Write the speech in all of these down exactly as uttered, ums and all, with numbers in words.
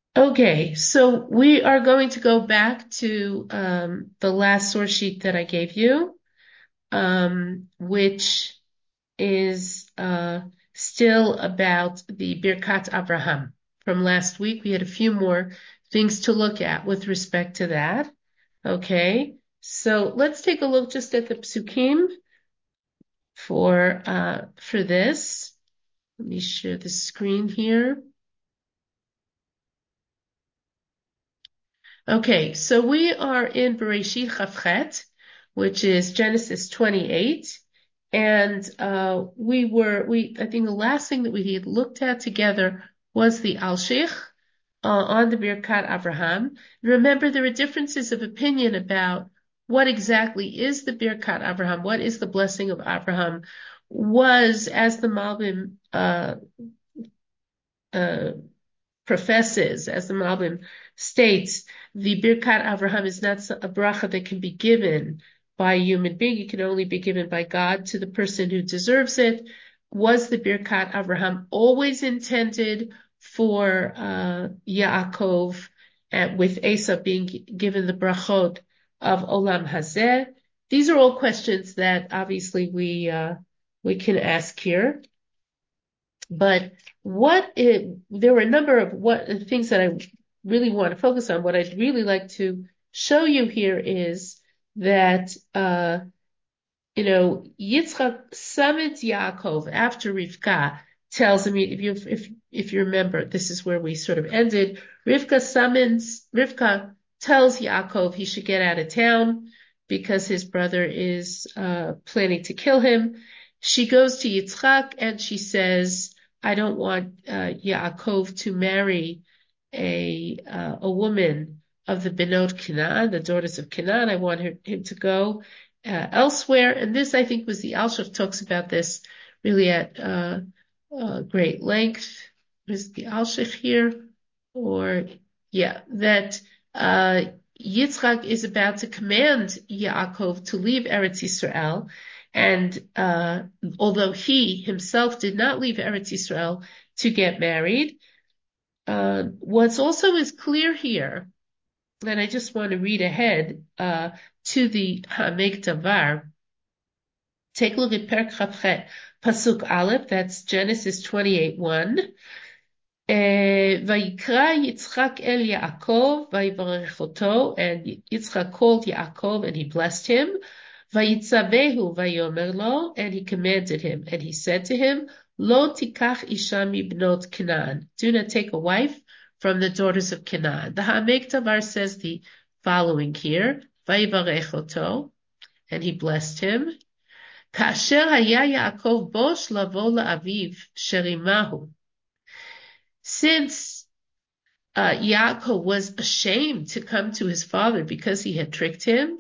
Okay, so we are going to go back to um, the last source sheet that I gave you, um, which is uh, still about the Birkat Abraham. From last week, we had a few more things to look at with respect to that. Okay, so let's take a look just at the psukim for uh, for this. Let me share the screen here. Okay, so we are in Bereshit Chavchet, which is Genesis twenty-eight, and uh, we were we I think the last thing that we had looked at together was the Alshich uh, on the Birkat Avraham. Remember, there are differences of opinion about what exactly is the Birkat Avraham, what is the blessing of Abraham. Was, as the Malbim uh, uh, professes, as the Malbim states, the Birkat Avraham is not a bracha that can be given by a human being. It can only be given by God to the person who deserves it. Was the Birkat Avraham always intended for uh, Yaakov, uh, with Esav being given the brachot of Olam Hazeh? These are all questions that obviously we uh, we can ask here. But what it, there were a number of what things that I really want to focus on. What I'd really like to show you here is that uh, you know, Yitzchak summons Yaakov after Rivka tells him, if you if if you remember, this is where we sort of ended. Rivka summons Rivka tells Yaakov he should get out of town because his brother is uh, planning to kill him. She goes to Yitzchak and she says, "I don't want uh, Yaakov to marry a uh, a woman of the Benot Canaan, the daughters of Canaan. I want her, him to go." Uh, elsewhere, and this I think was the Alshich talks about this really at uh, uh, great length. Is the Alshich here, or yeah, that uh, Yitzchak is about to command Yaakov to leave Eretz Yisrael, and uh, although he himself did not leave Eretz Yisrael to get married, uh, what's also is clear here, and I just want to read ahead uh, to the Hamek Davar. Take a look at Perek Chavchet, Pasuk Aleph, that's Genesis twenty-eight one. Vayikra Yitzchak el Yaakov, Vayivarech oto, and Yitzchak called Yaakov and he blessed him. Vayitzavehu Vayomer lo, and he commanded him, and he said to him, Lo tikach isha mibnot Canaan, do not take a wife from the daughters of Canaan. The Hamek Tavar says the following here, Vayivarech oto, and he blessed him. כאשר היה יעקב בוש לבוא לאביו שרימהו. Since uh, Yaakov was ashamed to come to his father because he had tricked him,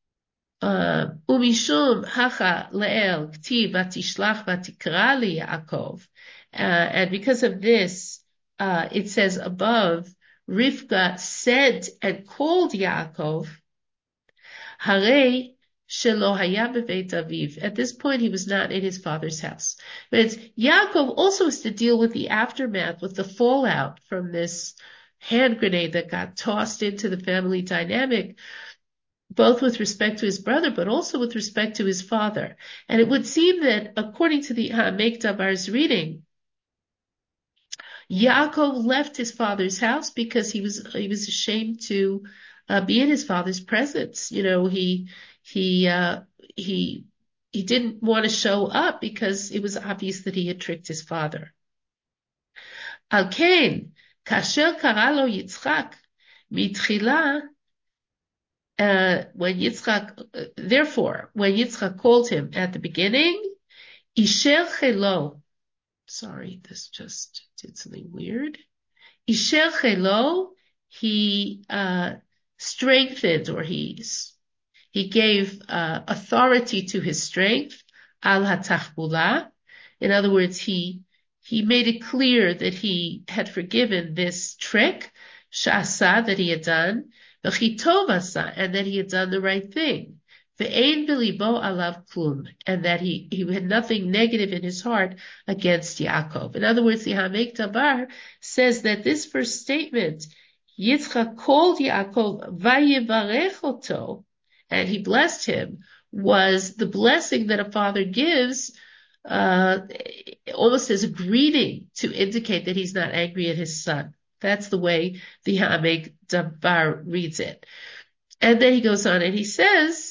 umishum hacha leel ktiv vatishlach vatikra liYaakov, and because of this, uh, it says above, Rivka said and called Yaakov, Hare shelo haya beveit aviv. At this point, he was not in his father's house. But it's, Yaakov also has to deal with the aftermath, with the fallout from this hand grenade that got tossed into the family dynamic, both with respect to his brother, but also with respect to his father. And it would seem that, according to the Hamek Davar's reading, Yaakov left his father's house because he was he was ashamed to uh, be in his father's presence. You know, he he uh, he he didn't want to show up because it was obvious that he had tricked his father. Al ken, kasher kara lo Yitzchak mitchila, uh, when Yitzchak, uh, therefore, when Yitzchak called him at the beginning, isher chelo. Sorry, this just did something weird. Isher chelo, he uh, strengthened, or he he gave uh, authority to his strength, al hatachbula. In other words, he he made it clear that he had forgiven this trick, shasa, that he had done, v'chitov asa, and that he had done the right thing, ve'ein b'libo alav klum, and that he, he had nothing negative in his heart against Yaakov. In other words, the Hamek Dabar says that this first statement, Yitzchak called Yaakov vayivarech oto, and he blessed him, was the blessing that a father gives, uh, almost as a greeting to indicate that he's not angry at his son. That's the way the Hamek Dabar reads it. And then he goes on and he says,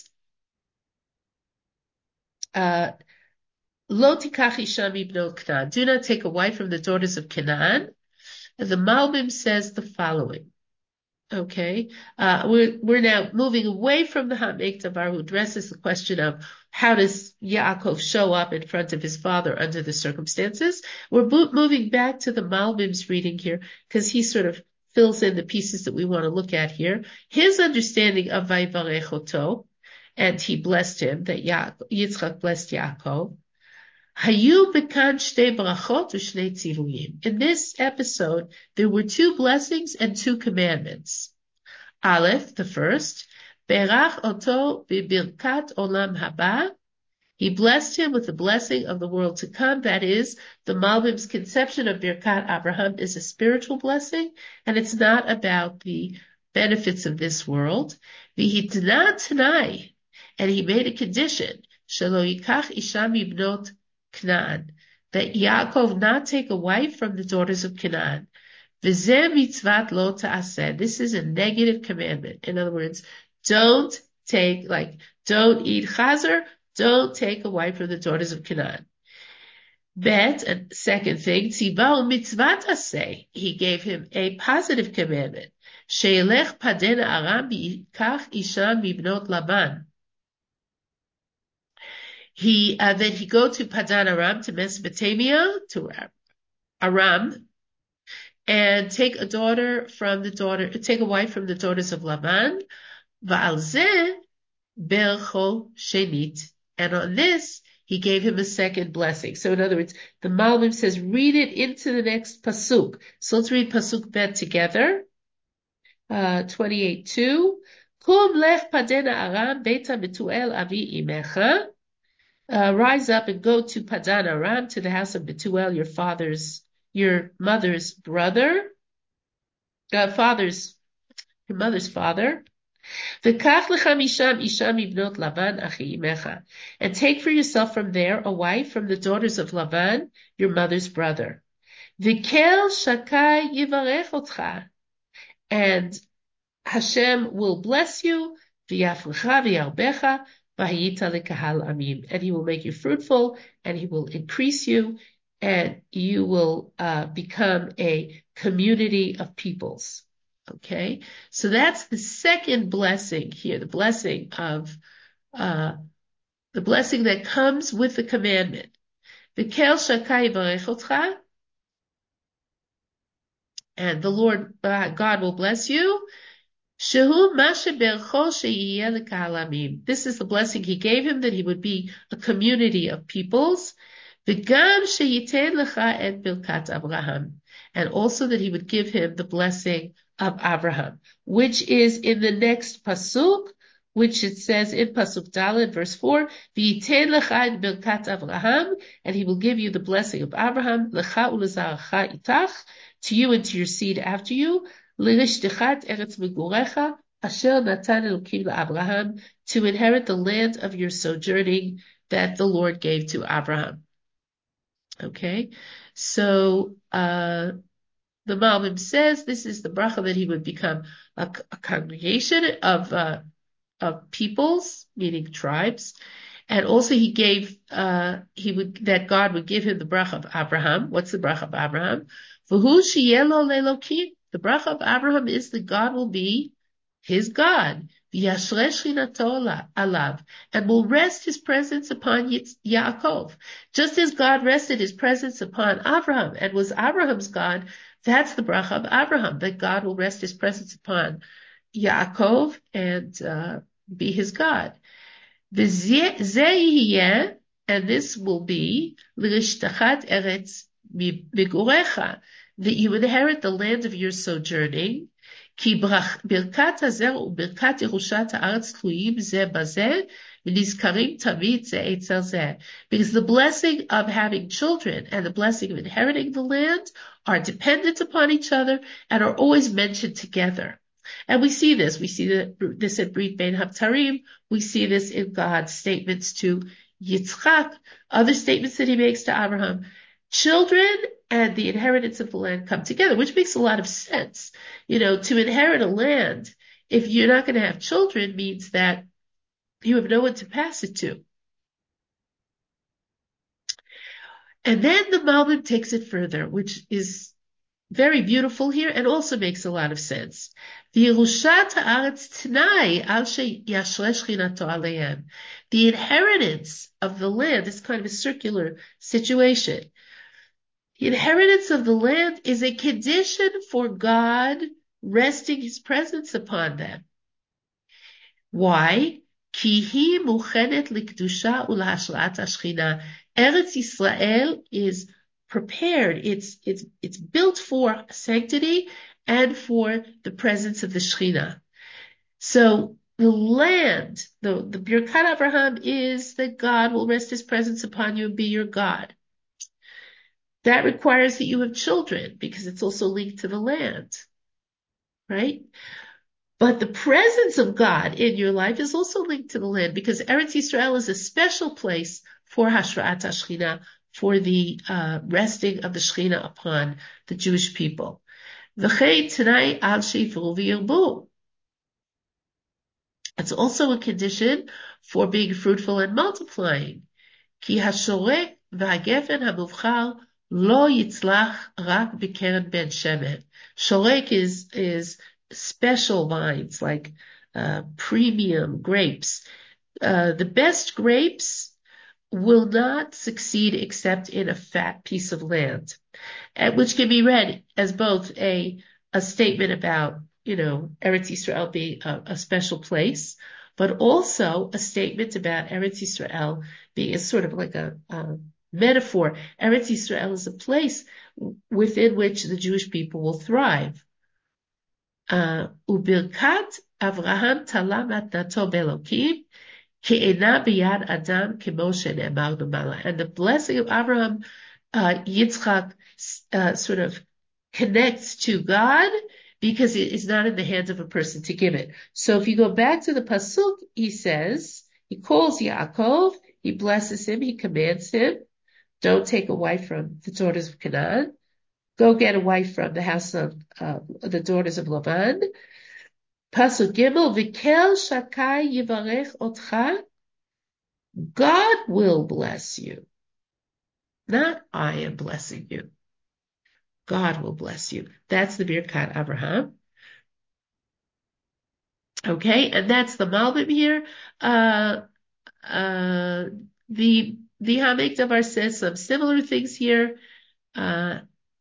uh, Lo tikach isha mibnot Canaan. Do not take a wife from the daughters of Canaan. And the Malbim says the following. Okay, uh, we're we're now moving away from the Hamek Davar, who addresses the question of how does Yaakov show up in front of his father under the circumstances. We're bo- moving back to the Malbim's reading here because he sort of fills in the pieces that we want to look at here. His understanding of Vayivarech oto, and he blessed him, that Ya- Yitzchak blessed Yaakov. Hayu bekan shtei brachot u'shnei tzivuyim. In this episode, there were two blessings and two commandments. Aleph, the first, berach oto bibirkat olam haba. He blessed him with the blessing of the world to come. That is, the Malbim's conception of Birkat Abraham is a spiritual blessing, and it's not about the benefits of this world. V'hitna tanai, and he made a condition, shelo yikach isha mibnot Canaan, that Yaakov not take a wife from the daughters of Canaan. V'zeh mitzvat lo ta'aseh. This is a negative commandment. In other words, don't take, like, don't eat chazer, don't take a wife from the daughters of Canaan. Bet, and second thing, tzibau mitzvat aseh. He gave him a positive commandment. She'elech paden aram v'yikach isha mibnot Laban. He, uh, then he go to Padan Aram, to Mesopotamia, to Aram, and take a daughter from the daughter, take a wife from the daughters of Laban. Va'al zeh bercho shenit. And on this, he gave him a second blessing. So in other words, the Malbim says, read it into the next pasuk. So let's read pasuk bet together. Uh, twenty-eight two. Kum lech padena aram beta betuel avi imecha. Uh, rise up and go to Padan Aram, to the house of Betuel, your father's, your mother's brother, uh, father's, your mother's father. V'kach lecha misham isha mibnot Laban achi imecha. And take for yourself from there a wife from the daughters of Laban, your mother's brother. V'kel shakai yivarech otcha. And Hashem will bless you, v'yafrecha v'yarbecha, v'hayita lekahal amim. And he will make you fruitful, and he will increase you, and you will uh, become a community of peoples. Okay? So that's the second blessing here, the blessing of, uh, the blessing that comes with the commandment. V'kel shakai yivarech otcha, and the Lord, uh, God will bless you. Shehu mashe bercho sheyiyeh lekahal amim. This is the blessing he gave him, that he would be a community of peoples. V'gam sheyiten lecha et birkat Abraham. And also that he would give him the blessing of Abraham, which is in the next pasuk, which it says in pasuk Daled, verse four, V'yiten lecha et birkat Abraham, and he will give you the blessing of Abraham, lecha ulezarecha itach, to you and to your seed after you, L'rishtechat eretz megurecha, asher natan Elokim la'Abraham, to inherit the land of your sojourning that the Lord gave to Abraham. Okay, so uh, the Malbim says this is the bracha that he would become a, a congregation of uh, of peoples, meaning tribes, and also he gave uh, he would that God would give him the bracha of Abraham. What's the bracha of Abraham? V'hu sheyelo le'Elokim. The bracha of Abraham is that God will be his God, v'yashrei shchinato alav, and will rest his presence upon Yaakov. Just as God rested his presence upon Abraham and was Abraham's God, that's the bracha of Abraham, that God will rest his presence upon Yaakov and uh, be his God. V'zeh, and this will be l'rishtachat eretz migurecha, that you inherit the land of your sojourning. Ki birkat hazer u'birkat yerushat haaretz tluyim zeh bazeh V'nizkarim tamid zeh etzel zeh. Because the blessing of having children and the blessing of inheriting the land are dependent upon each other and are always mentioned together. And we see this. We see this at Brit Bein Habtarim. We see this in God's statements to Yitzchak, other statements that he makes to Abraham. Children and the inheritance of the land come together, which makes a lot of sense. You know, to inherit a land, if you're not going to have children, means that you have no one to pass it to. And then the Malbim takes it further, which is very beautiful here and also makes a lot of sense. The inheritance of the land is kind of a circular situation. The inheritance of the land is a condition for God resting his presence upon them. Why? Ki muchenet likdusha ulahashrat hashchina. Eretz Yisrael is prepared. It's it's it's built for sanctity and for the presence of the Shechina. So the land, the the Birkat Abraham is that God will rest his presence upon you and be your God. That requires that you have children because it's also linked to the land, right? But the presence of God in your life is also linked to the land because Eretz Yisrael is a special place for Hashrat HaShechina, for the uh, resting of the Shechina upon the Jewish people. It's also a condition for being fruitful and multiplying. Ki hashorek v'hagefen hamuvchar lo yitzlach rak b'keren ben shemen. Shorek is is special vines, like uh, premium grapes. Uh, the best grapes will not succeed except in a fat piece of land, and which can be read as both a a statement about, you know, Eretz Yisrael being a, a special place, but also a statement about Eretz Yisrael being a sort of like a, a metaphor. Eretz Yisrael is a place within which the Jewish people will thrive. Ubirkat Avraham talam atnato belokim ke'ena biyad adam kemo shene'emar lumala. And the blessing of Abraham, uh, Yitzchak, uh, sort of connects to God because it is not in the hands of a person to give it. So if you go back to the pasuk, he says, he calls Yaakov, he blesses him, he commands him, don't take a wife from the daughters of Canaan. Go get a wife from the house of uh, the daughters of Lavan. Pasuk Gimel, V'kel shakai yivarech otcha. God will bless you. Not I am blessing you. God will bless you. That's the Birkat Abraham. Okay, and that's the Malbim here. Uh, uh, the the Hamek Davar says some similar things here. Uh,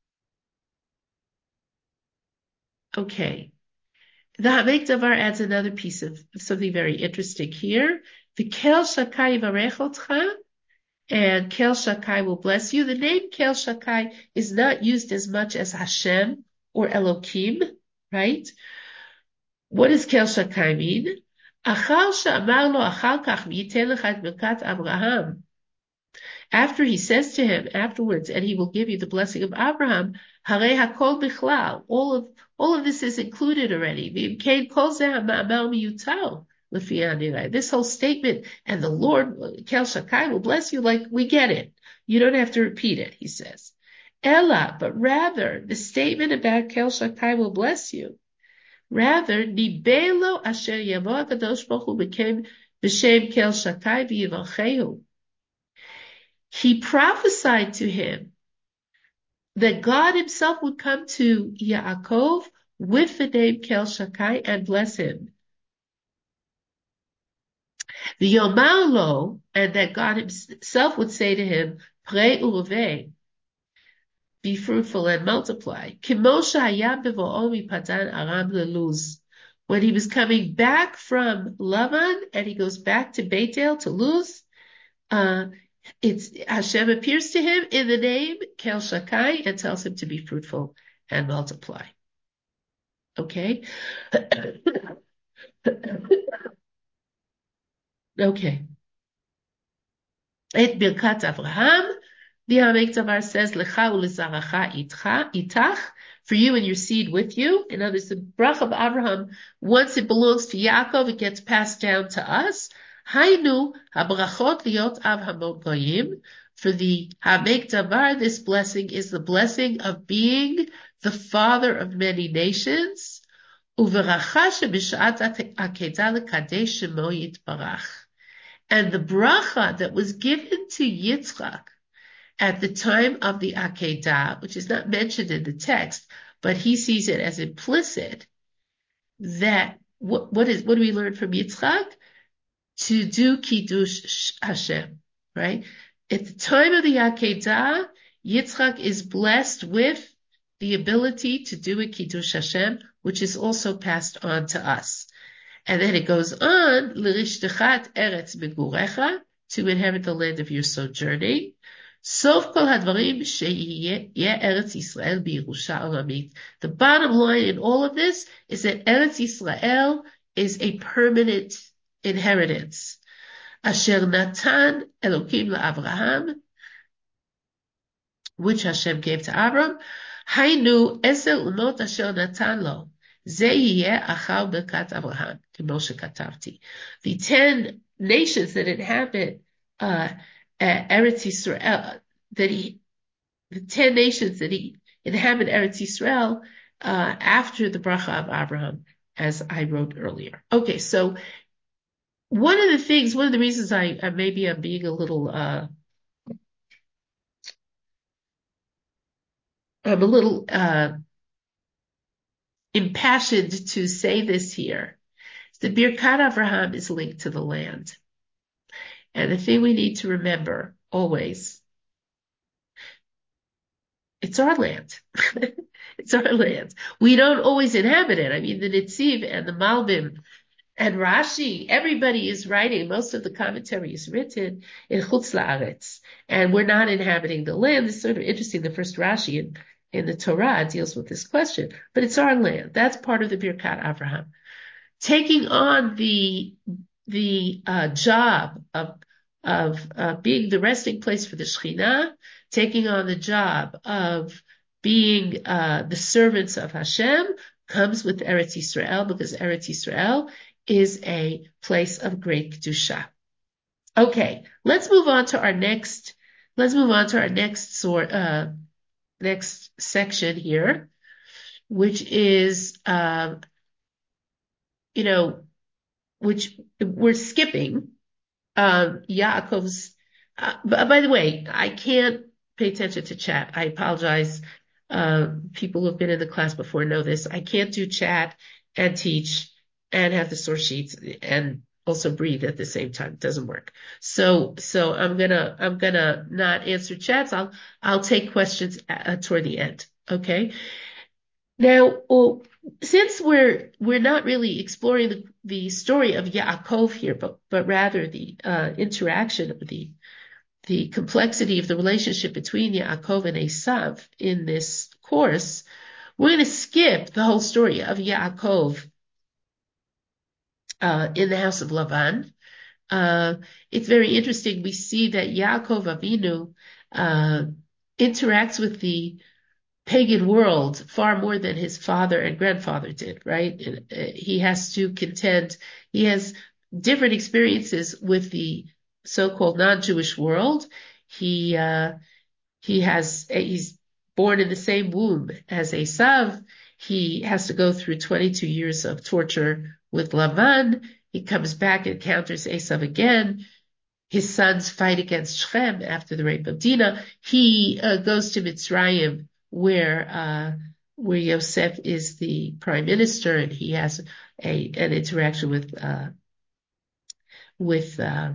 okay. The Hamek Davar adds another piece of, of something very interesting here. The Kel Shakai Varechotcha, and Kel Shakai will bless you. The name Kel Shakai is not used as much as Hashem or Elohim, right? What does Kel Shakai mean? Achar she'amar lo achar kach v'yiten lecha et birkat Abraham. After he says to him afterwards, and he will give you the blessing of Abraham, Harei hakol bichlal. All of all of this is included already. V'imkein kol zeh ha'ma'amar miyutar lefi hanireh. This whole statement, and the Lord Kel Shakai will bless you, like we get it. You don't have to repeat it, he says. Ella, but rather the statement about Kel Shakai will bless you. Rather, nibelo asher yavo HaKadosh Baruch Hu became b'shem Kel Shakai v'yivachehu. He prophesied to him that God himself would come to Yaakov with the name Kel Shakai and bless him. V'yomar lo, and that God himself would say to him, Pre ureveh, be fruitful and multiply. Kimo shehaya bevo'o mipadan aram leluz. When he was coming back from Lavan and he goes back to Beit El to Luz, uh, it's Hashem appears to him in the name Kel Shakai and tells him to be fruitful and multiply. Okay? Okay. Et Birkat Avraham, the Hamek Davar says, Lecha u'lezaracha itcha, itach, for you and your seed with you. In other words, the Brach of Abraham, once it belongs to Yaakov, it gets passed down to us. Hainu, habrachot liot av hamot goyim. For the Hamek Davar, this blessing is the blessing of being the father of many nations. Uveracha shebishat akedah lekadesh shemo yitbarach. And the bracha that was given to Yitzchak at the time of the Akedah, which is not mentioned in the text, but he sees it as implicit, that what, what is what do we learn from Yitzchak? To do Kiddush Hashem, right? At the time of the Akedah, Yitzchak is blessed with the ability to do a Kiddush Hashem, which is also passed on to us. And then it goes on, L'rishtechat eretz megurecha, to inherit the land of your sojourning. Sof kol hadvarim she'yeh eretz Yisrael b'Yerusha olamit. The bottom line in all of this is that Eretz Yisrael is a permanent inheritance. Asher natan Elokim la'Avraham, which Hashem gave to Abram. Hainu eser umot asher natan lo. The ten nations that inhabit uh, Eretz Yisrael, that he, the ten nations that he inhabit Eretz Yisrael uh, after the bracha of Abraham, as I wrote earlier. Okay, so one of the things, one of the reasons I, I maybe I'm being a little, uh, I'm a little. Uh, impassioned to say this here. The Birkat Avraham is linked to the land. And the thing we need to remember always, it's our land. It's our land. We don't always inhabit it. I mean, the Netziv and the Malbim and Rashi, everybody is writing, most of the commentary is written in Chutz La'aretz. And we're not inhabiting the land. It's sort of interesting. The first Rashi in in the Torah deals with this question, but it's our land. That's part of the Birkat Avraham. Taking on the, the uh, job of, of uh, being the resting place for the Shekhinah, taking on the job of being uh, the servants of Hashem comes with Eretz Yisrael, because Eretz Yisrael is a place of great Kedusha. Okay, let's move on to our next, let's move on to our next sort, uh, next section here, which is, uh, you know, which we're skipping, um, Yaakov's, uh, by the way, I can't pay attention to chat. I apologize. Uh, people who have been in the class before know this. I can't do chat and teach and have the source sheets and also breathe at the same time. It doesn't work. So, so I'm gonna, I'm gonna not answer chats. I'll, I'll take questions uh, toward the end. Okay. Now, well, since we're, we're not really exploring the, the story of Yaakov here, but, but rather the, uh, interaction of the, the complexity of the relationship between Yaakov and Esav in this course, we're going to skip the whole story of Yaakov uh, in the house of Lavan. Uh, it's very interesting. We see that Yaakov Avinu uh, interacts with the pagan world far more than his father and grandfather did, right? And, uh, he has to contend, he has different experiences with the so-called non-Jewish world. He, uh, he has, he's born in the same womb as Esav. He has to go through twenty-two years of torture with Lavan. He comes back and encounters Esav again. His sons fight against Shechem after the rape of Dinah. He uh, goes to Mitzrayim, where uh, where Yosef is the prime minister, and he has a an interaction with uh, with uh,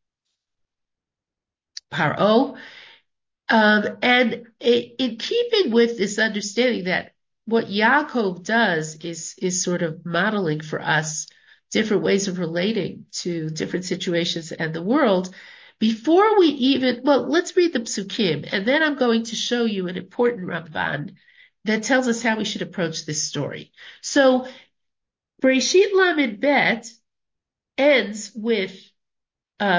Paro. Um, and it, in keeping with this understanding that what Yaakov does is is sort of modeling for us different ways of relating to different situations and the world. Before we even, well, let's read the Psukim, and then I'm going to show you an important Ramban that tells us how we should approach this story. So, Bereshit Lamed Bet ends with uh,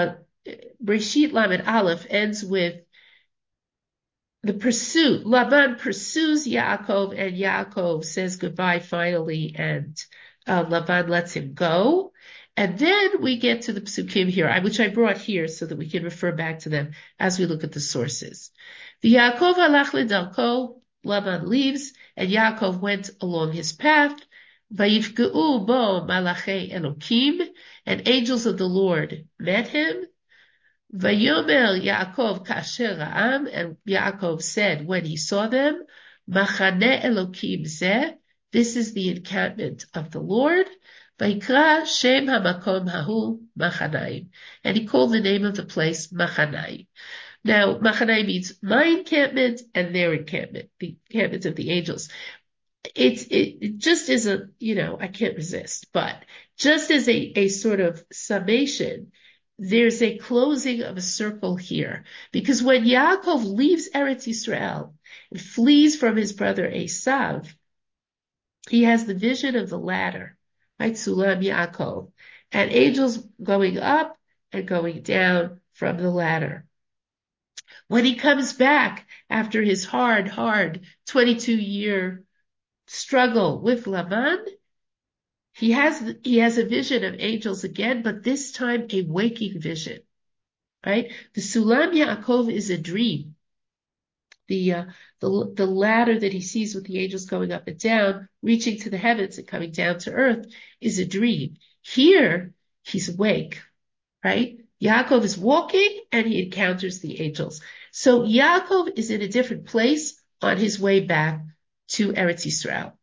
Breshit Lamed Aleph ends with the pursuit. Laban pursues Yaakov, and Yaakov says goodbye finally, and uh, Laban lets him go. And then we get to the psukim here, which I brought here so that we can refer back to them as we look at the sources. The Yaakov halach ledarko, Laban leaves, and Yaakov went along his path. Vayifgeu bo malachei Elokim, and angels of the Lord met him. Vayomer Yaakov kasher ra'am, and Yaakov said when he saw them, Machane Elokim zeh, this is the encampment of the Lord. Vayikra Shem hamakom hahu Machanaim, and he called the name of the place Machanaim. Now, Machanaim means my encampment and their encampment, the encampment of the angels. It's it, it just is a, you know, I can't resist, but just as a, a sort of summation, there's a closing of a circle here. Because when Yaakov leaves Eretz Yisrael and flees from his brother Esav, he has the vision of the ladder, right? Sulam Yaakov, and angels going up and going down from the ladder. When he comes back after his hard, hard twenty-two year struggle with Laban, he has he has a vision of angels again, but this time a waking vision, right? The Sulam Yaakov is a dream. The uh, the the ladder that he sees with the angels going up and down, reaching to the heavens and coming down to earth, is a dream. Here he's awake, right? Yaakov is walking and he encounters the angels. So Yaakov is in a different place on his way back to Eretz Yisrael.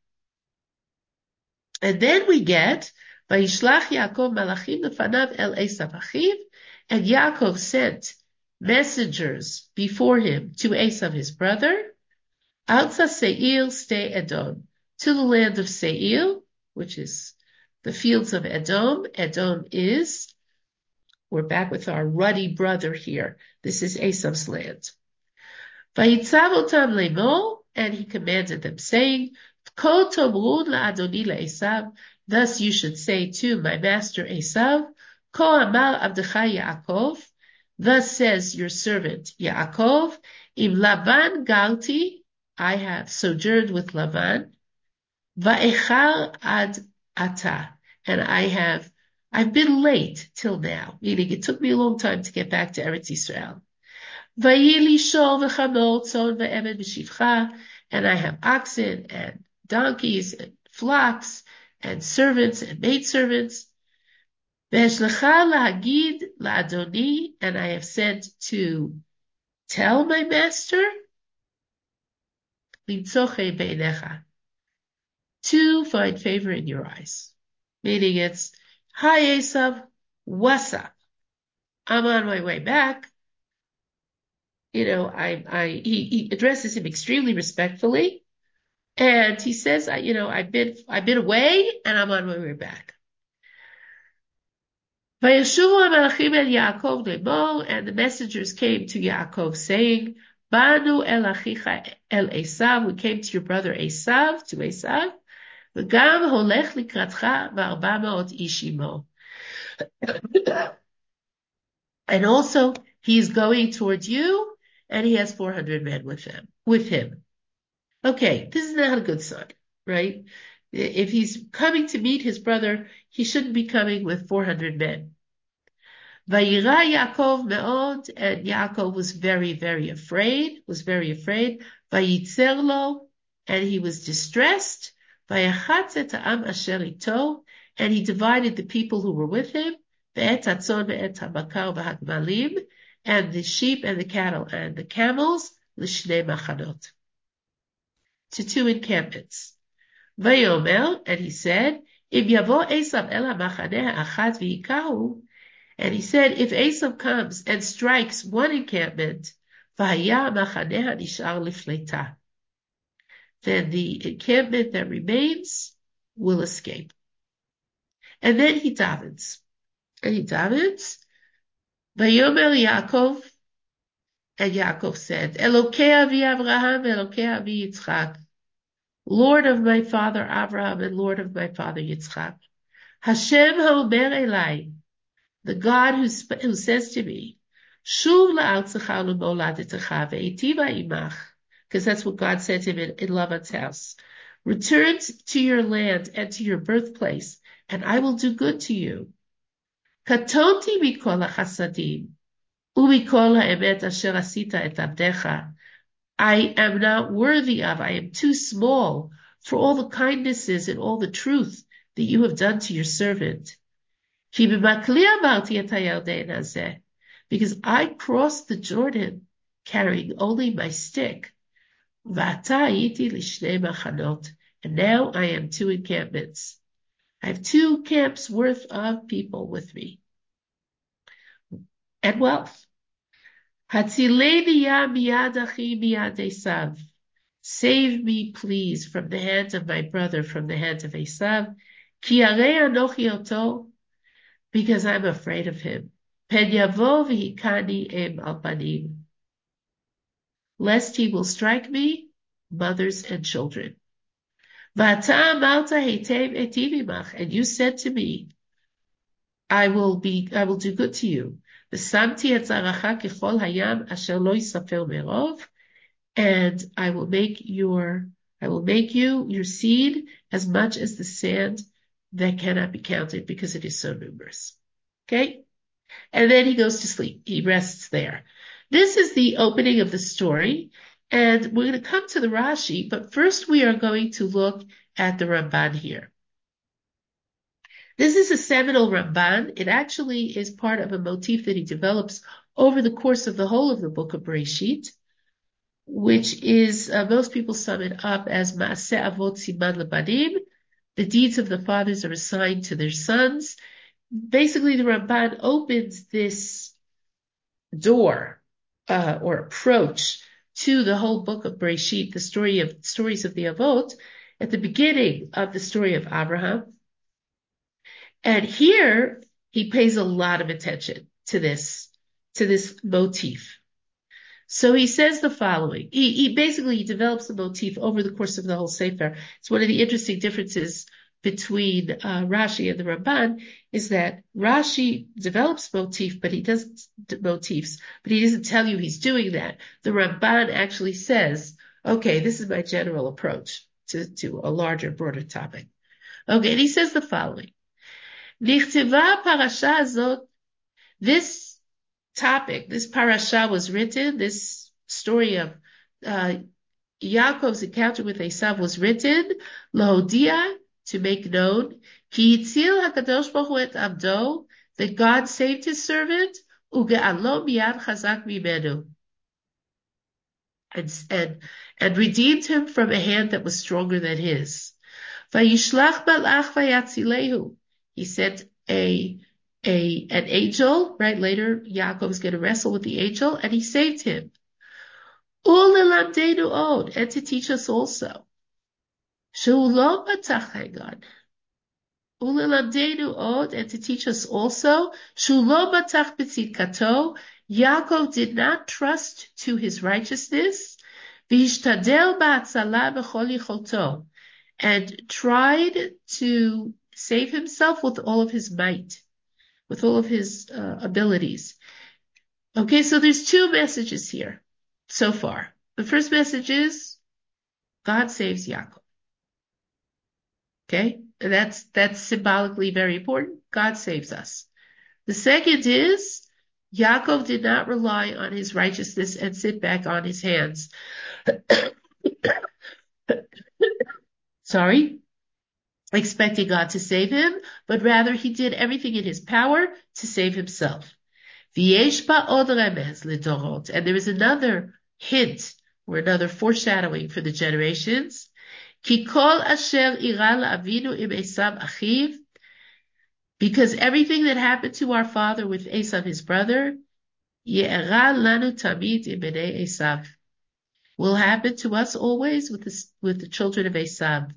And then we get, Vayishlach Yaakov malachim lefanav el Esav achiv, and Yaakov sent messengers before him to Esav his brother, Alza Seir stay Edom, to the land of Seir, which is the fields of Edom. Edom is, we're back with our ruddy brother here. This is Esav's land. Vayitzav otam lemor, and he commanded them, saying, Ko tomrun la'adoni la'esav, thus you should say to my master Esav, Ko amar abdecha Yaakov, thus says your servant Yaakov, Im Laban galti, I have sojourned with Laban, va'echar ad ata, and I have, I've been late till now, meaning it took me a long time to get back to Eretz Yisrael. Vayili shor v'chamor tzon ve'emed v'shivcha, and I have oxen and donkeys and flocks and servants and maidservants. Ve'eshlecha lahagid la'adoni, and I have sent to tell my master, limtzoche beinecha, to find favor in your eyes. Meaning it's, hi Esav, what's up? I'm on my way back. You know, I, I, he, he addresses him extremely respectfully. And he says, I, you know, I've been, I've been away and I'm on my way back. Vayeshuvu HaMelachim el Yaakov lemor, and the messengers came to Yaakov saying, Banu el achicha el Esav, we came to your brother Esav, to Esav, v'gam holech likratcha v'arba ma'ot ish imo. And also, he's going towards you, and he has four hundred men with him, with him. Okay, this is not a good sign, right? If he's coming to meet his brother, he shouldn't be coming with four hundred men. Vayira Yaakov me'od, and Yaakov was very, very afraid, was very afraid. Vayitzer lo, and he was distressed. Vayachatz et ha'am asher ito, and he divided the people who were with him, ve'et hatzon ve'et habakar v'hagmalim, and the sheep and the cattle and the camels, l'shnei machanot, to two encampments. Vayomer, and he said, Im yavo Esav el ha'machaneh ha'achad v'hikahu, and he said, if Esav comes and strikes one encampment, v'haya ha'machaneh ha'nishar lifleita, then the encampment that remains will escape. And then he davens. And he davens, Vayomer Yaakov, and Yaakov said, Elokei avi Avraham, Elokei avi Yitzchak, Lord of my father Abraham and Lord of my father Yitzchak, Hashem ha'omer elai, the God who, who says to me, Shuv la'artzecha u'moladetecha ve'etiva imach, because that's what God said to him in, in Laban's house. Return to your land and to your birthplace, and I will do good to you. Katonti mikol hachasadim, u'mikol ha'emet asher asita et abdecha. I am not worthy of, I am too small for all the kindnesses and all the truth that you have done to your servant. Because I crossed the Jordan carrying only my stick. And now I am two encampments. I have two camps worth of people with me. And wealth. Save me, please, from the hand of my brother, from the hand of Esav. Because I'm afraid of him. Lest he will strike me, mothers and children. And you said to me, I will be, I will do good to you. And I will make your, I will make you, your seed, as much as the sand that cannot be counted because it is so numerous. Okay? And then he goes to sleep. He rests there. This is the opening of the story. And we're going to come to the Rashi, but first we are going to look at the Ramban here. This is a seminal Ramban. It actually is part of a motif that he develops over the course of the whole of the book of Bereshit, which is, uh, most people sum it up as Maaseh Avot Siman Lebanim. The deeds of the fathers are assigned to their sons. Basically, the Ramban opens this door uh, or approach to the whole book of Bereshit, the story of stories of the Avot, at the beginning of the story of Abraham. And here he pays a lot of attention to this, to this motif. So he says the following. He, he basically he develops the motif over the course of the whole Sefer. It's one of the interesting differences between uh, Rashi and the Ramban is that Rashi develops motif, but he doesn't motifs, but he doesn't tell you he's doing that. The Ramban actually says, okay, this is my general approach to, to a larger, broader topic. Okay, and he says the following. Nichtiva parasha azot, this topic, this parasha was written, this story of uh, Yaakov's encounter with Esav was written, Lahodia, to make known, Ki yitzil HaKadosh Baruch Hu et abdo, that God saved his servant, uge'alo miyad chazak mimenu, and, and, and redeemed him from a hand that was stronger than his. Vayishlach malach vayatzilehu, he sent a A, an angel, right? Later, Yaakov is going to wrestle with the angel, and he saved him. Ulelamdenu od, and to teach us also. She'ulo batach, hang on. Ulelamdenu od, and to teach us also. She'ulo batach b'tzidkato, Yaakov did not trust to his righteousness. V'ishtadel ba'atzala b'chol yicholto, and tried to save himself with all of his might, with all of his uh, abilities. Okay, so there's two messages here so far. The first message is God saves Yaakov. Okay, and that's that's symbolically very important. God saves us. The second is Yaakov did not rely on his righteousness and sit back on his hands. Sorry. Expecting God to save him, but rather he did everything in his power to save himself. V'yesh ba'od remez lidorot, and there is another hint or another foreshadowing for the generations. Ki kol asher ira la'avinu im Esav achiv, because everything that happened to our father with Esav his brother, ye'era lanu tamid im bnei Esav, will happen to us always with the, with the children of Esav.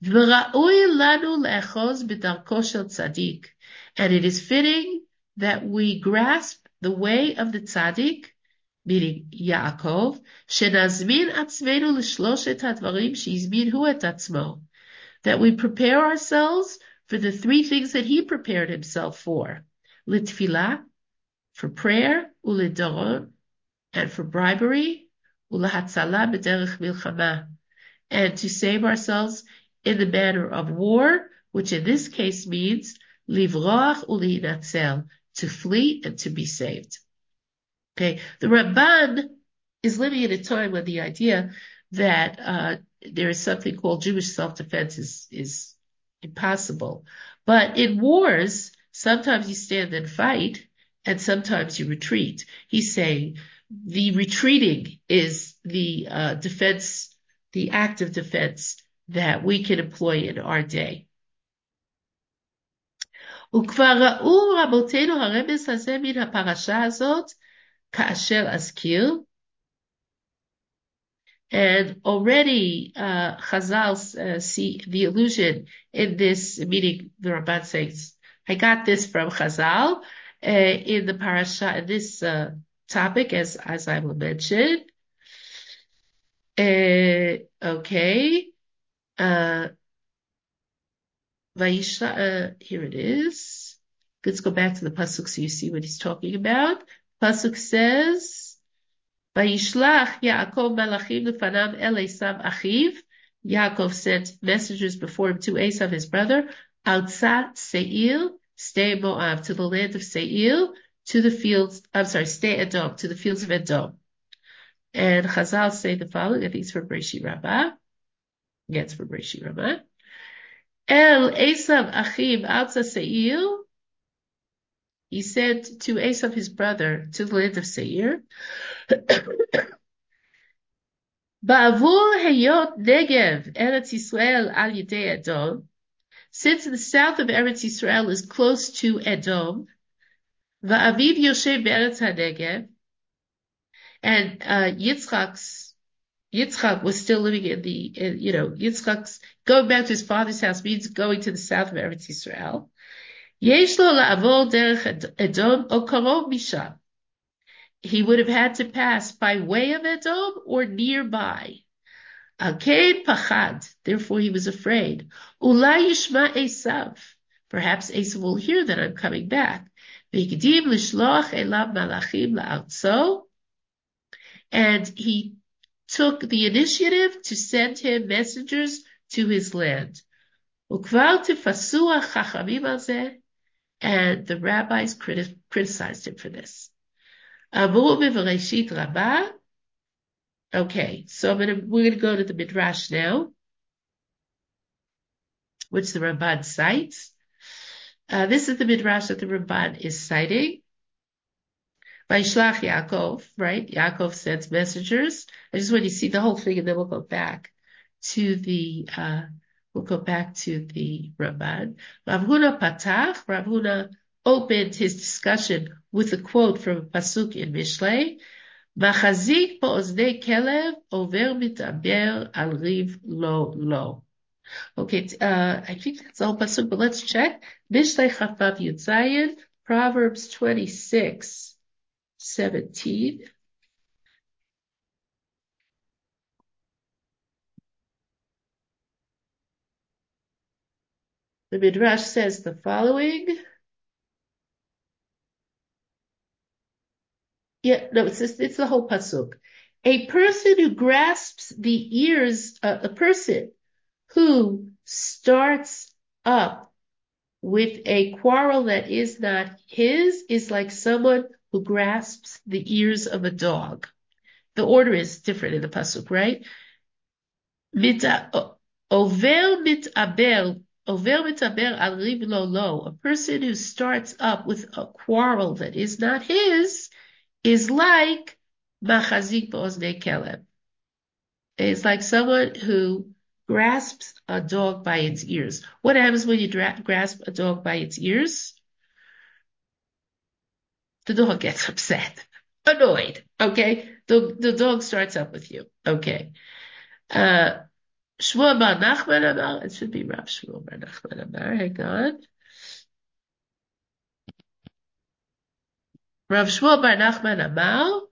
And it is fitting that we grasp the way of the tzaddik, meaning Yaakov, shenazmin atzmenu l'shloshet hadvarim sheizmin hu et atzmo, that we prepare ourselves for the three things that he prepared himself for. litfilah, for prayer, ulidoron, and for bribery, ulahatzala b'derech milchama, and to save ourselves in the manner of war, which in this case means livroach ulihinatzel, to flee and to be saved. Okay, the Ramban is living in a time when the idea that uh, there is something called Jewish self-defense is, is impossible. But in wars, sometimes you stand and fight, and sometimes you retreat. He's saying the retreating is the uh, defense, the act of defense that we can employ in our day. וכבר ראו רבותינו הרמז הזה מן הפרשה הזאת, כאשר אזכיר, and already uh, Chazal uh, see the allusion in this, meaning the Ramban says, I got this from Chazal uh, in the parasha, in this uh, topic, as as I will mention. Uh, okay. Uh, Vayishla, uh, here it is. Let's go back to the pasuk so you see what he's talking about. Pasuk says, Vayishlach Yaakov malachim lefanav el Esav achiv. Yaakov sent messengers before him to Esav his brother, outsat Seir, stay in Moab, to the land of Seir, to the fields, I'm sorry, stay Edom, to the fields of Edom. And Chazal say the following, I think it's from Breshit Rabbah. Yeah, it's from Breshit Rabbah. El Esav achiv outsat Seir, he sent to Esav his brother to the land of Seir. Ba'avur heyot Negev Eretz Yisrael al Yidei Edom, since the south of Eretz Yisrael is close to Edom, Va'aviv Yoshev Be'eretz HaNegev, and uh, Yitzchak's Yitzchak was still living in the, in, you know, Yitzchak's going back to his father's house means going to the south of Eretz Yisrael. Yesh lo la'avor derech Edom o karov misham. He would have had to pass by way of Edom or nearby. Alkein pachad, therefore he was afraid. Ulai yishma Esav, perhaps Esav will hear that I'm coming back. V'hikdim lishloach elav malachim la'artzo, and he took the initiative to send him messengers to his land. Ukvar tifasua chachamim al zeh, and the rabbis criti- criticized him for this. Amru b'Bereshit Rabbah. Okay, so I'm gonna, we're going to go to the Midrash now, which the Ramban cites. Uh, this is the Midrash that the Ramban is citing. Vayishlach Yaakov, right? Yaakov sends messengers. I just want you to see the whole thing, and then we'll go back to the, uh, we'll go back to the Ramban. Rav Huna Patach, Rav Huna opened his discussion with a quote from a pasuk in Mishlei. Machazik bo'oznei kelev over mitaber al riv lo lo. Okay, uh, I think that's all pasuk, but let's check. Mishlei Chavav Yud Zayin, Proverbs twenty-six, seventeen. The Midrash says the following. Yeah, no, it's just, it's the whole pasuk. A person who grasps the ears, uh, a person who starts up with a quarrel that is not his is like someone who grasps the ears of a dog. The order is different in the pasuk, right? Mita, over mitaber, over mitaber al riv lo lo. A person who starts up with a quarrel that is not his is like machazik b'oznei keleb. It's like someone who grasps a dog by its ears. What happens when you dra- grasp a dog by its ears? The dog gets upset, annoyed, okay? The, the dog starts up with you, okay? Uh, Shmuel bar Nachman Amar, it should be Rav Shmuel bar Nachman Amar, hang on. Rav Shmuel bar Nachman Amar,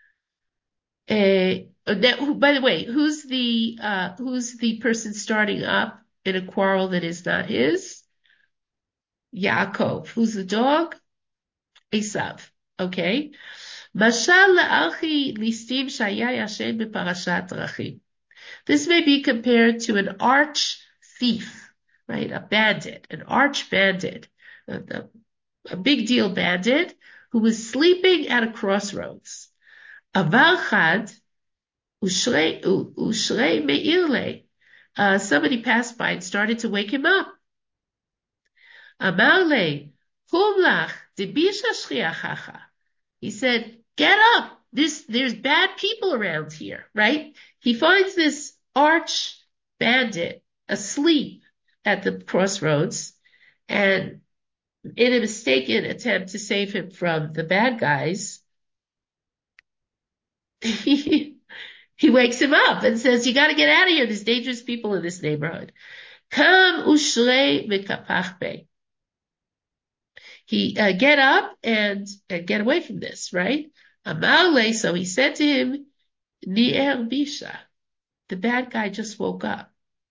uh, that, by the way, who's the, uh, who's the person starting up in a quarrel that is not his? Yaakov. Who's the dog? Esav. Okay? Mashal la'alchi listim shaya yashen b'parashat drachim. This may be compared to an arch thief, right? A bandit, an arch bandit, a, a, a big deal bandit who was sleeping at a crossroads. Aval chad ushrei ushrei me'irle. Uh, somebody passed by and started to wake him up. Amar le, kum lach, debisha shriachacha. He said, get up. There's, there's bad people around here, right? He finds this arch bandit asleep at the crossroads, and in a mistaken attempt to save him from the bad guys, he, he wakes him up and says, you got to get out of here. There's dangerous people in this neighborhood. Come ushrei mikapachbe. He uh, get up and, and get away from this, right? Amarle, so he said to him, Ni'er bisha. The bad guy just woke up.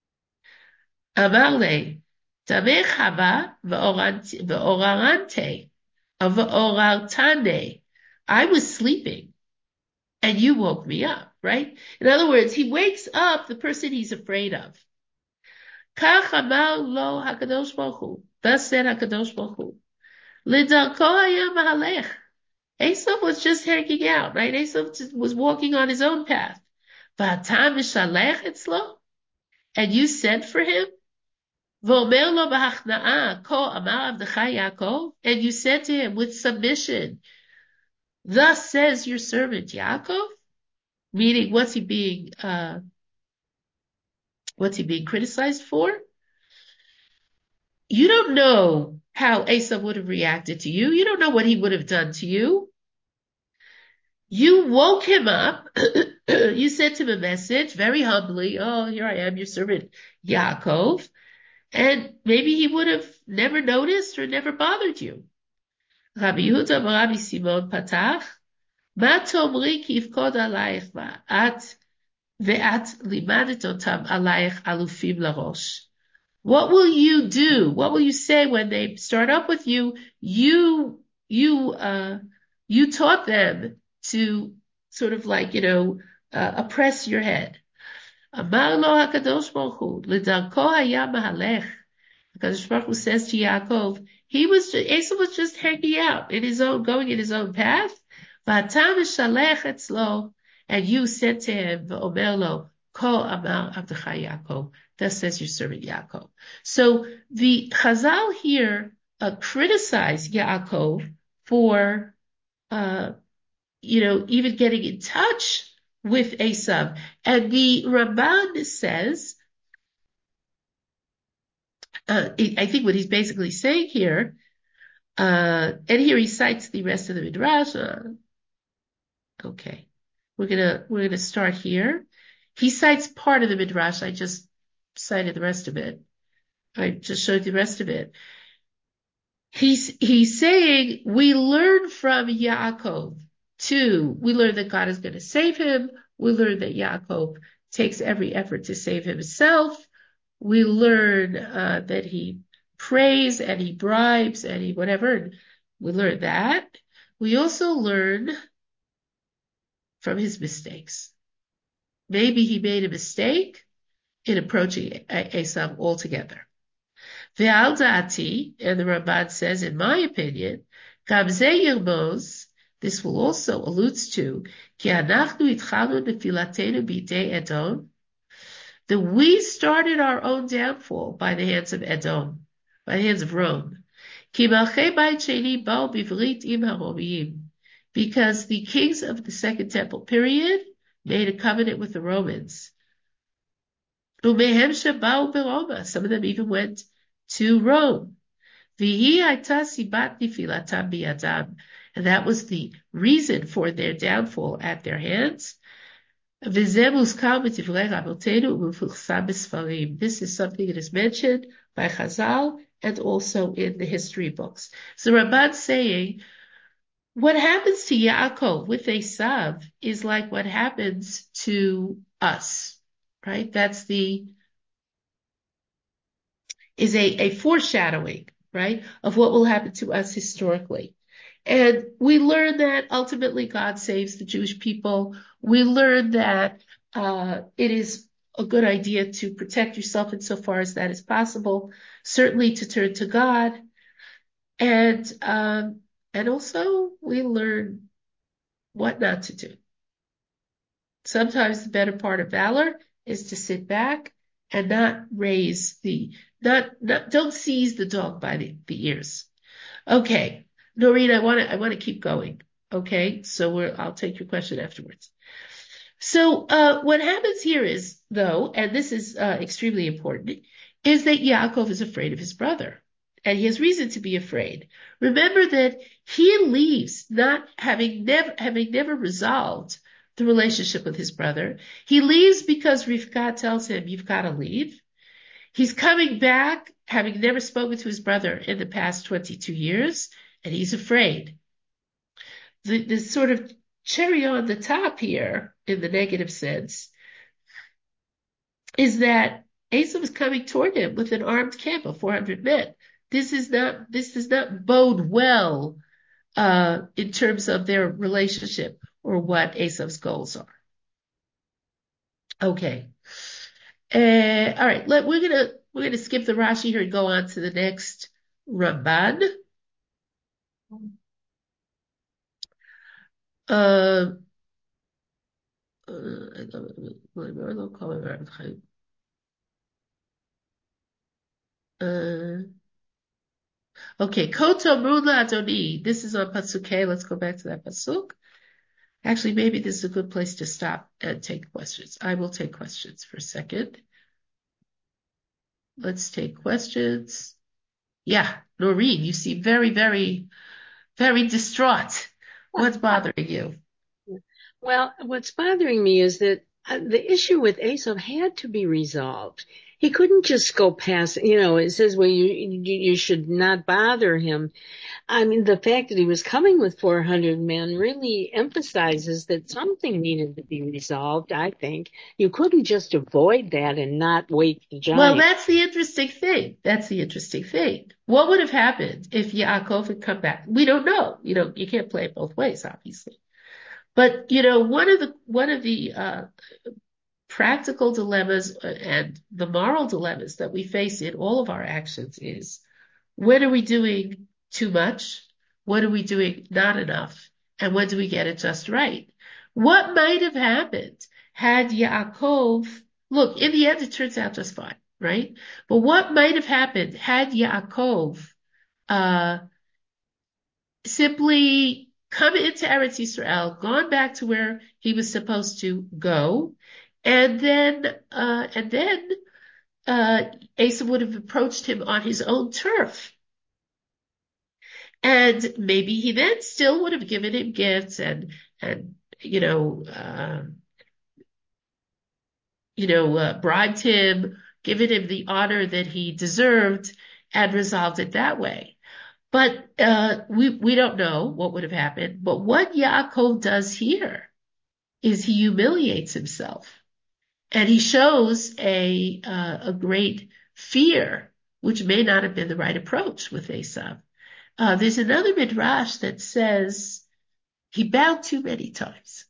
Amarle, Tamech haba v'orarante, v'orartane. I was sleeping and you woke me up, right? In other words, he wakes up the person he's afraid of. Kach amar lo HaKadosh Baruch Hu. Thus said HaKadosh Baruch Hu. Lidarko haya mahalech. Esav was just hanging out, right? Esav was walking on his own path. V'atam mishalech etzlo, and you sent for him. V'omer lo b'hachna'a ko amar avdecha Yaakov, and you said to him with submission, thus says your servant Yaakov. Meaning, what's he being, uh, what's he being criticized for? You don't know how Esav would have reacted to you. You don't know what he would have done to you. You woke him up. You sent him a message very humbly. Oh, here I am, your servant Yaakov. And maybe he would have never noticed or never bothered you. Rabbi Yehuda Rabbi Simon Patach. Ma tomri ki yifkod alayich va'at ve'at limadet otam alayich alufim larosh. What will you do? What will you say when they start up with you? You, you, uh, you taught them to sort of like, you know, uh, oppress your head. Amar lo HaKadosh Baruch Hu, l'darko haya mahalech. HaKadosh Baruch Hu says to Yaakov, he was, Esau was just hanging out in his own, going in his own path. V'atam mishalech etzlo, and you said to him, v'omer lo, ko amar avdecha Yaakov. Thus says your servant Yaakov. So the Chazal here uh, criticize Yaakov for, uh, you know, even getting in touch with Esav. And the Ramban says, uh, I think what he's basically saying here, uh, and here he cites the rest of the Midrash. Uh, okay, we're gonna we're gonna start here. He cites part of the Midrash. I just cited the rest of it. I just showed the rest of it. He's, he's saying we learn from Yaakov too. We learn that God is going to save him. We learn that Yaakov takes every effort to save himself. We learn uh, that he prays and he bribes and he whatever. And we learn that. We also learn from his mistakes. Maybe he made a mistake in approaching Esav altogether. Ve'al da'ati, and the Ramban says, in my opinion, Gamzeh Yirmoz, this will also alludes to, Ki anachnu itchalnu nefilatenu b'idei Edom, that we started our own downfall by the hands of Edom, by the hands of Rome. Ki malchei bayit sheni ba'u bivrit im haromiyim, because the kings of the Second Temple period made a covenant with the Romans. Umehem sheba'u beroma, some of them even went to Rome. And that was the reason for their downfall at their hands. This is something that is mentioned by Chazal and also in the history books. So Ramban's saying, what happens to Yaakov with Esav is like what happens to us, right? That's the is a, a foreshadowing, right, of what will happen to us historically. And we learn that ultimately God saves the Jewish people. We learn that uh, it is a good idea to protect yourself insofar as that is possible, certainly to turn to God. And um, and also we learn what not to do. Sometimes the better part of valor is to sit back and not raise the, not, not, don't seize the dog by the, the ears. Okay. Noreen, I want to, I want to keep going. Okay. So we're, I'll take your question afterwards. So, uh, what happens here is, though, and this is, uh, extremely important, is that Yaakov is afraid of his brother. And he has reason to be afraid. Remember that he leaves not having never, having never resolved the relationship with his brother. He leaves because Rivka tells him, you've got to leave. He's coming back, having never spoken to his brother in the past twenty-two years, and he's afraid. The, the sort of cherry on the top here, in the negative sense, is that Asa was coming toward him with an armed camp of four hundred men. This is not, this does not bode well uh, in terms of their relationship or what Esav's goals are. Okay. Uh, all right. Let, we're gonna we're gonna skip the Rashi here and go on to the next Ramban. Uh, uh, okay, Koto Mrula Adoni. This is on Pasuk K. Let's go back to that Pasuk. Actually, maybe this is a good place to stop and take questions. I will take questions for a second. Let's take questions. Yeah, Noreen, you seem very, very, very distraught. What's bothering you? Well, what's bothering me is that uh, the issue with Esav had to be resolved. He couldn't just go past, you know, it says, well, you, you, you should not bother him. I mean, the fact that he was coming with four hundred men really emphasizes that something needed to be resolved, I think. You couldn't just avoid that and not wait the Well, giant. that's the interesting thing. That's the interesting thing. What would have happened if Yaakov had come back? We don't know. You know, you can't play it both ways, obviously. But you know, one of the one of the uh, practical dilemmas and the moral dilemmas that we face in all of our actions is, when are we doing too much? When are we doing not enough? And when do we get it just right? What might have happened had Yaakov, look, in the end, it turns out just fine, right? But what might have happened had Yaakov uh, simply come into Eretz Yisrael, gone back to where he was supposed to go, and then uh, and then uh, Asa would have approached him on his own turf. And maybe he then still would have given him gifts and, and, you know, uh, you know, uh, bribed him, given him the honor that he deserved and resolved it that way. But, uh, we, we don't know what would have happened. But what Yaakov does here is he humiliates himself and he shows a, uh, a great fear, which may not have been the right approach with Esav. Uh, there's another midrash that says he bowed too many times.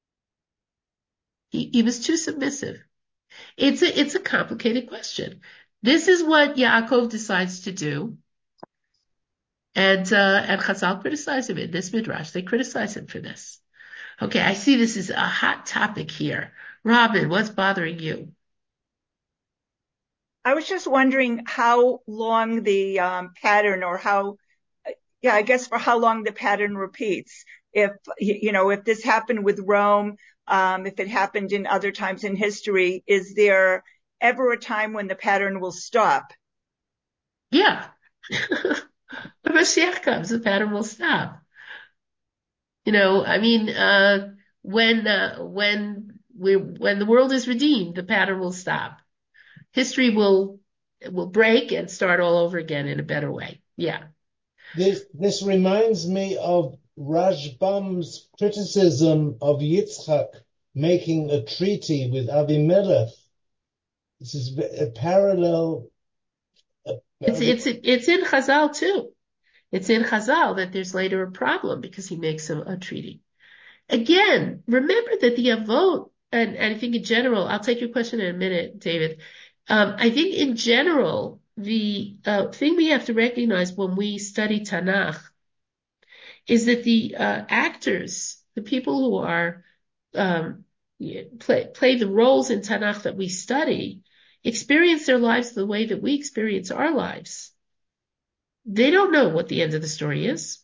He, he was too submissive. It's a, it's a complicated question. This is what Yaakov decides to do. And, uh, and Chazal criticize him in this midrash. They criticize him for this. Okay, I see this is a hot topic here. Robin, what's bothering you? I was just wondering how long the um, pattern or how, yeah, I guess for how long the pattern repeats. If, you know, if this happened with Rome, um, if it happened in other times in history, is there ever a time when the pattern will stop? Yeah. When Mashiach comes, the pattern will stop. You know, I mean, uh, when, uh, when we, when the world is redeemed, the pattern will stop. History will, will break and start all over again in a better way. Yeah. This this reminds me of Rashbam's criticism of Yitzchak making a treaty with Avimelech. This is a parallel. It's, it's, it's in Chazal too. It's in Chazal that there's later a problem because he makes a, a treaty. Again, remember that the Avot, and, and I think in general, I'll take your question in a minute, David. Um, I think in general, the uh, thing we have to recognize when we study Tanakh is that the uh, actors, the people who are um, play play the roles in Tanakh that we study, experience their lives the way that we experience our lives. They don't know what the end of the story is,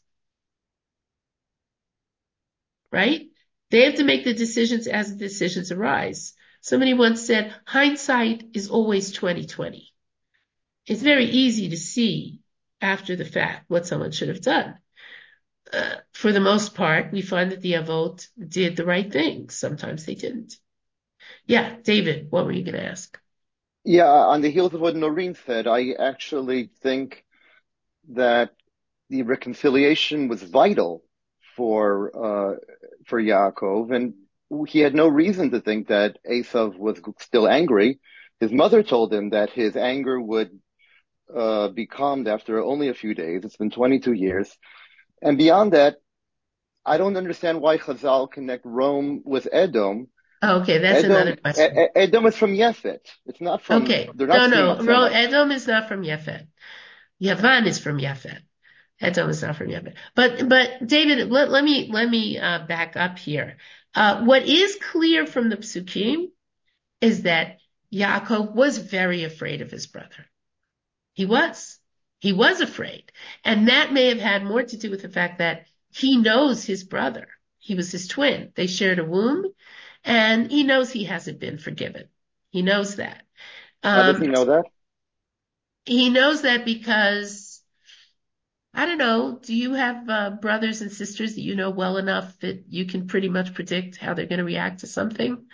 right? They have to make the decisions as the decisions arise. Somebody once said, hindsight is always twenty twenty. It's very easy to see after the fact what someone should have done. Uh, for the most part, we find that the Avot did the right thing. Sometimes they didn't. Yeah, David, what were you going to ask? Yeah, on the heels of what Noreen said, I actually think that the reconciliation was vital for uh, for Yaakov, and he had no reason to think that Esav was still angry. His mother told him that his anger would uh, be calmed after only a few days. It's been twenty-two years. And beyond that, I don't understand why Chazal connect Rome with Edom. Okay, that's Edom, another question. E- Edom is from Yefet. It's not from, Okay, they're no, not no, Ro- Semites. Edom is not from Yafet. Yavan is from Yafet. Edom is not from Yafet. But, but David, let, let me, let me uh, back up here. Uh, what is clear from the Psukim is that Yaakov was very afraid of his brother. He was. He was afraid. And that may have had more to do with the fact that he knows his brother. He was his twin. They shared a womb, and he knows he hasn't been forgiven. He knows that. How does he Um, know that? he knows that because, I don't know, do you have uh, brothers and sisters that you know well enough that you can pretty much predict how they're going to react to something?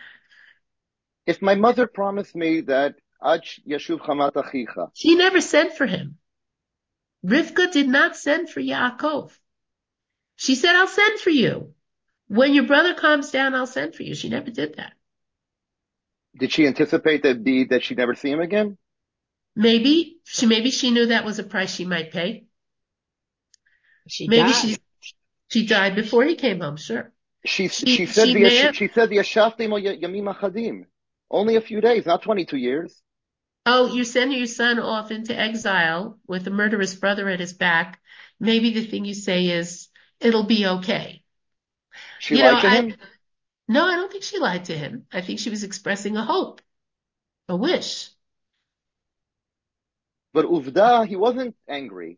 If my mother promised me that Ad Yashuv Chamat Achicha, She never sent for him. Rivka did not send for Yaakov. She said, I'll send for you. When your brother calms down, I'll send for you. She never did that. did she anticipate that be that she'd never see him again? Maybe she, maybe she knew that was a price she might pay. She Maybe died. she, she died before he came home. Sure. She She, she said she the may have, she said the Yashaftim Yamim Achadim. Only a few days, not twenty-two years. oh, you're sending your son off into exile with a murderous brother at his back. Maybe the thing you say is, it'll be okay. She You know, lied to I, him, no, I don't think she lied to him. I think she was expressing a hope, a wish. but Uvda, he wasn't angry.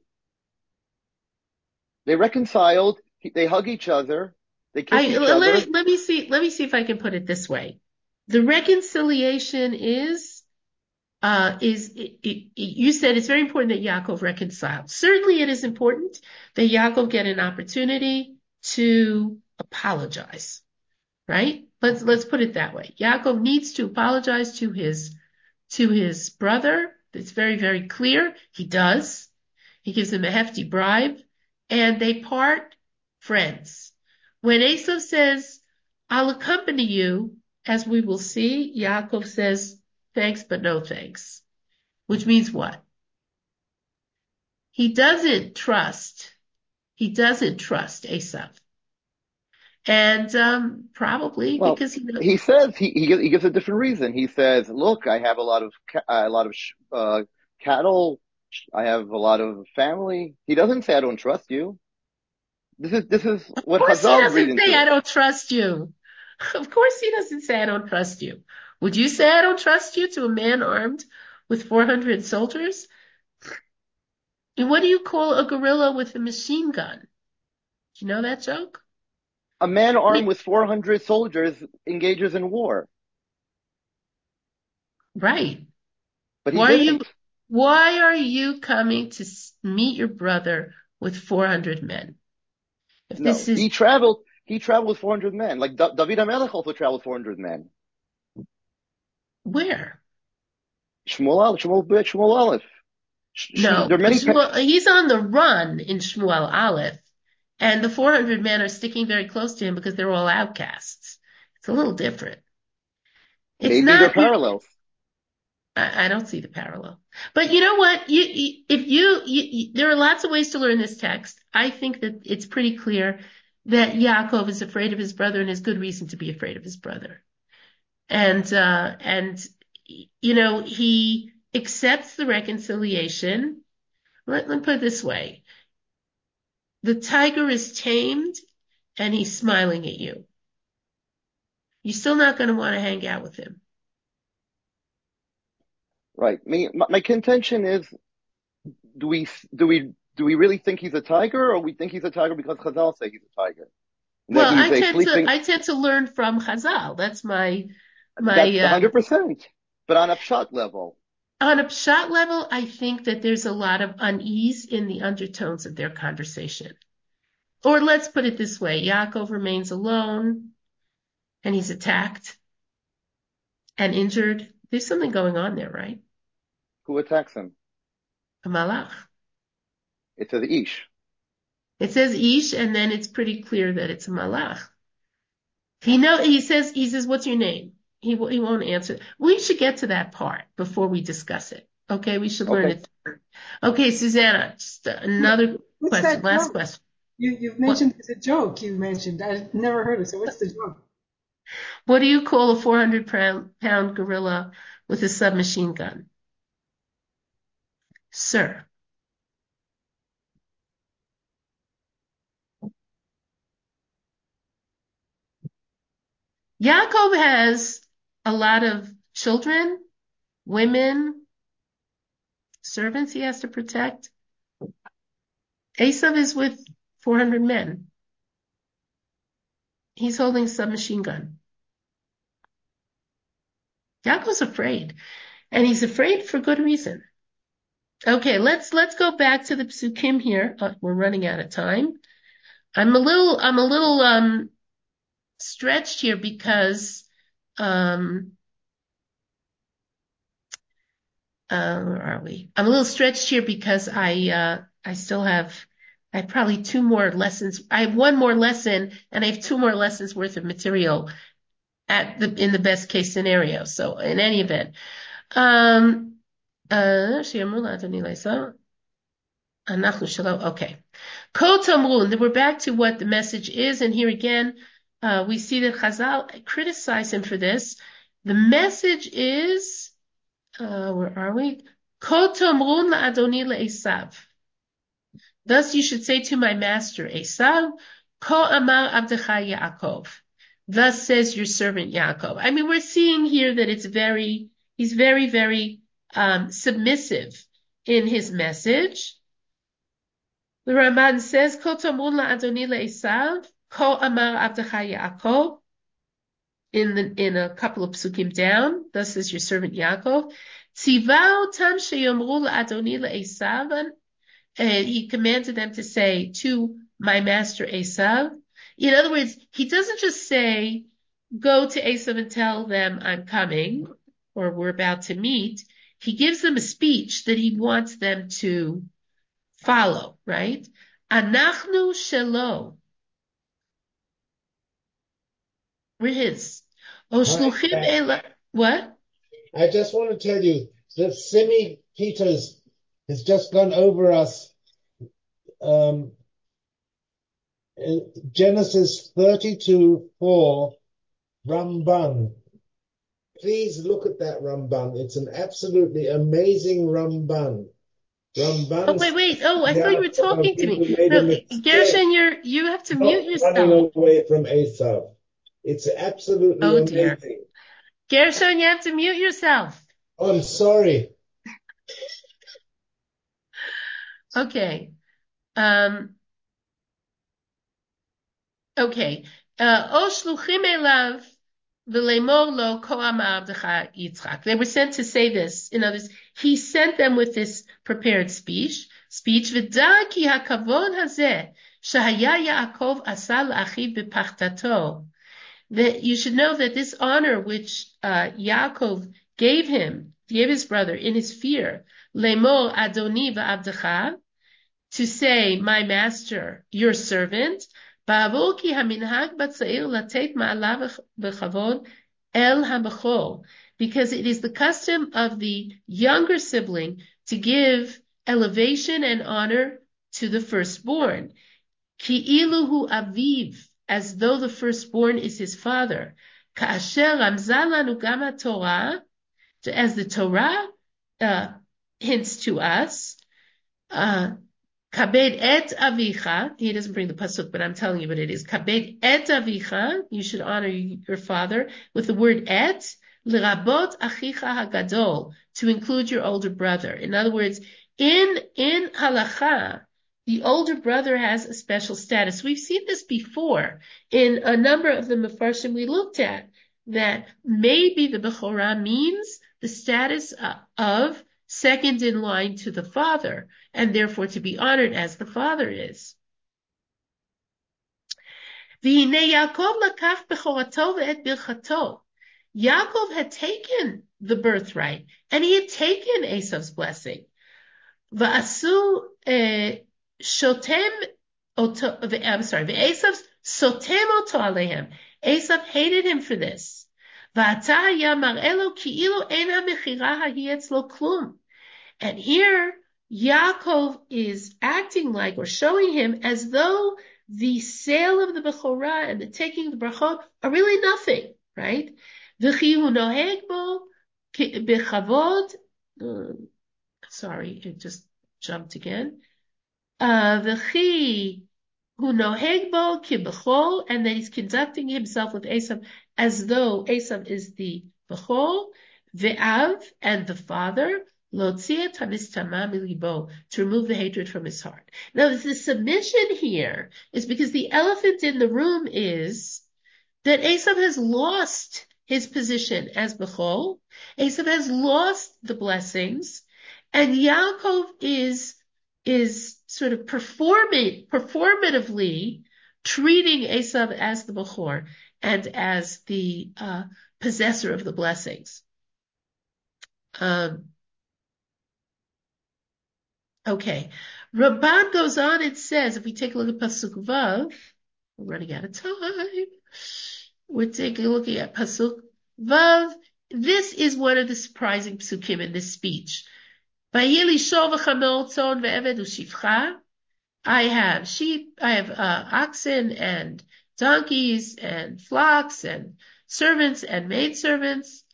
They reconciled. They hug each other. They kiss I, each let other. me, let me see, let me see if I can put it this way. The reconciliation is uh, is it, it, you said it's very important that Yaakov reconcile. Certainly, it is important that Yaakov get an opportunity to apologize, right? Let's let's put it that way. Yaakov needs to apologize to his to his brother. It's very very clear. He does. He gives him a hefty bribe, and they part friends. When Esav says, "I'll accompany you," as we will see, Yaakov says, thanks, but no thanks. Which means what? He doesn't trust. He doesn't trust Esav. And um, probably Well, because he knows. he says he he gives, he gives a different reason. He says, "Look, I have a lot of ca- a lot of sh- uh, cattle. I have a lot of family." He doesn't say, "I don't trust you." This is this is Of what course he Chazal read doesn't say, into I it. don't trust you. Of course he doesn't say, I don't trust you. Would you say, I don't trust you to a man armed with four hundred soldiers? And what do you call a gorilla with a machine gun? Do you know that joke? A man I mean, armed with four hundred soldiers engages in war, right. but he Why are you, didn't. why are you coming to s- meet your brother with four hundred men? If this No, is he traveled. He traveled with four hundred men. Like da- David HaMelech also traveled with four hundred men. where? Shmuel Aleph, Shmuel Bet, Shmuel Aleph. Sh- Sh- No, there are many. Pa- Shmuel, he's on the run in Shmuel Aleph, and the four hundred men are sticking very close to him because they're all outcasts. It's a little different. It's Maybe they're not, parallels. I, I don't see the parallel. But you know what? You, you, if you, you, you, there are lots of ways to learn this text. I think that it's pretty clear that Yaakov is afraid of his brother and has good reason to be afraid of his brother. And, uh, and, you know, he accepts the reconciliation. Let, let me put it this way. The tiger is tamed and he's smiling at you. You're still not going to want to hang out with him. Right. Me, my, my contention is, do we, do we, do we really think he's a tiger, or we think he's a tiger because Chazal say he's a tiger? Well, That he's I a tend sleeping. to, I tend to learn from Chazal. That's my, my, That's a uh, hundred percent. But on a pshat level, on a pshat level, I think that there's a lot of unease in the undertones of their conversation. Or let's put it this way. Yaakov remains alone and he's attacked and injured. There's something going on there, right? who attacks him? A malach. It's an ish. It says ish, and then it's pretty clear that it's a malach. He know, he says, he says, what's your name? He, he won't answer. We should get to that part before we discuss it. Okay, we should learn Okay. it. Okay, Susanna, just another What's question, that last joke? question. You, you've mentioned it's a joke you mentioned. I've never heard it. So what's the joke? What do you call a four hundred pound gorilla with a submachine gun? Sir. Yaakov has a lot of children, women, servants he has to protect. Esav is with four hundred men. He's holding a submachine gun. Yaakov's afraid, and he's afraid for good reason. Okay, let's let's go back to the psukim here. Uh, we're running out of time. I'm a little I'm a little um stretched here because um uh where are we? I'm a little stretched here because I uh I still have I have probably two more lessons. I have one more lesson and I have two more lessons worth of material at the in the best case scenario. So in any event, um uh okay. Kol Tamrun, we're back to what the message is, and here again, uh, we see that Chazal criticize him for this. The message is, uh, where are we? Kol Tamrun la'adoni le'esav. Thus you should say to my master Esav, Ko amar abdecha Yaakov. Thus says your servant Yaakov. I mean, we're seeing here that it's very, he's very, very um, submissive in his message. The Ramban says, Ko tamun la'adoni le'esav, ko amar abdecha Yaakov, in the, in a couple of psukim down, thus says your servant Yaakov. Tzivah otam sheyomru la'adoni le'esav, and he commanded them to say to my master Esav. In other words, he doesn't just say, go to Esav and tell them I'm coming, or we're about to meet. He gives them a speech that he wants them to follow, right? Anachnu shelo. We're his. Oshluchim Hi, ela. What? I just want to tell you that Simi Peters has just gone over us um, Genesis thirty-two four Ramban. Please look at that Ramban. It's an absolutely amazing Ramban. Oh, Ramban wait, wait. Oh, I thought you were Yaakov talking to people me. made a No, mistake Gershon, you're, you have to not mute running yourself. away from Esau. It's absolutely Oh, dear. amazing. Gershon, you have to mute yourself. Oh, I'm sorry. Okay. Um, okay. Uh, Oshluchim elav v'lemor lo ko amar abdecha Yitzchak. They were sent to say this. In other words, he sent them with this prepared speech. Speech v'da ki hakavod hazeh shahaya Yaakov asa la'achiv b'pachtato. That you should know that this honor which uh, Yaakov gave him, gave his brother in his fear, lemor adoni v'abdecha, to say, my master, your servant, because it is the custom of the younger sibling to give elevation and honor to the firstborn. Ki'ilu hu aviv, as though the firstborn is his father. Ka'asher ramza lanu gam haTorah, as the Torah uh, hints to us. Uh, Kabed et avicha. He doesn't bring the pasuk, but I'm telling you what it is. Kabed et avicha. You should honor your father with the word et. L'rabot achicha hagadol, to include your older brother. In other words, in in halacha, the older brother has a special status. We've seen this before in a number of the mefarshim we looked at, that maybe the bechorah means the status of second in line to the father, and therefore to be honored as the father is. V'hinei Yaakov lakach bechorato ve'et birchato. Yaakov had taken the birthright, and he had taken Esav's blessing. Va'asu shotem oto, I'm sorry, ve'Esav sotem oto alehem. Esav hated him for this. Va'ata haya mar'elo ki'ilu ein ha'mechira hahi etzlo klum. And here, Yaakov is acting like, or showing him as though the sale of the Bechorah and the taking of the brachot are really nothing, right? V'chi hu noheg bo bechavod. Sorry, it just jumped again. V'chi hu noheg bo kibechol, and that he's conducting himself with Esav as though Esav is the Bechol, ve'av, and the father, to remove the hatred from his heart. Now, the submission here is because the elephant in the room is that Esav has lost his position as Bechol. Esav has lost the blessings, and Yaakov is, is sort of performing, performatively treating Esav as the Bechor and as the uh, possessor of the blessings. Um, Okay, Ramban goes on and says, if we take a look at Pasuk Vav, we're running out of time. We're taking a look at Pasuk Vav. This is one of the surprising psukim in this speech. I have sheep, I have uh, oxen and donkeys and flocks and servants and maidservants.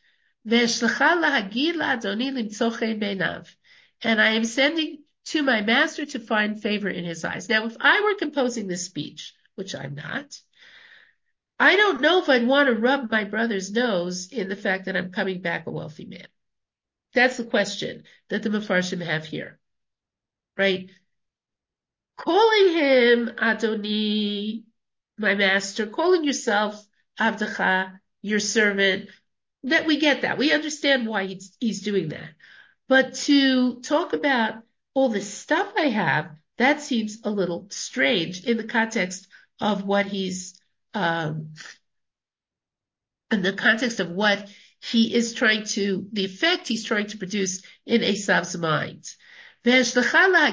And I am sending to my master to find favor in his eyes. Now, if I were composing this speech, which I'm not, I don't know if I'd want to rub my brother's nose in the fact that I'm coming back a wealthy man. That's the question that the Mefarshim have here, right? Calling him Adoni, my master, calling yourself Avdecha, your servant, that we get that. We understand why he's, he's doing that. But to talk about all the stuff I have, that seems a little strange in the context of what he's, um, in the context of what he is trying to, the effect he's trying to produce in Esav's mind. This is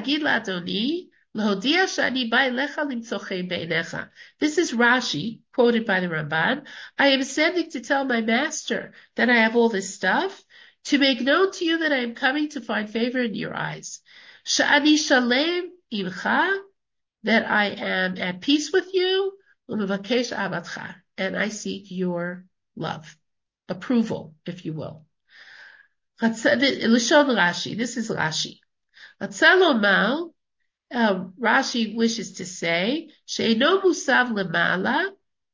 Rashi, quoted by the Ramban. I am sending to tell my master that I have all this stuff, to make known to you that I am coming to find favor in your eyes. Sha'ani shalem imcha, that I am at peace with you, u'mevakesh avatcha, and I seek your love, approval, if you will. Lishon Rashi, this is Rashi. Ratzalomar, uh, Rashi wishes to say, she'eno musav lemala,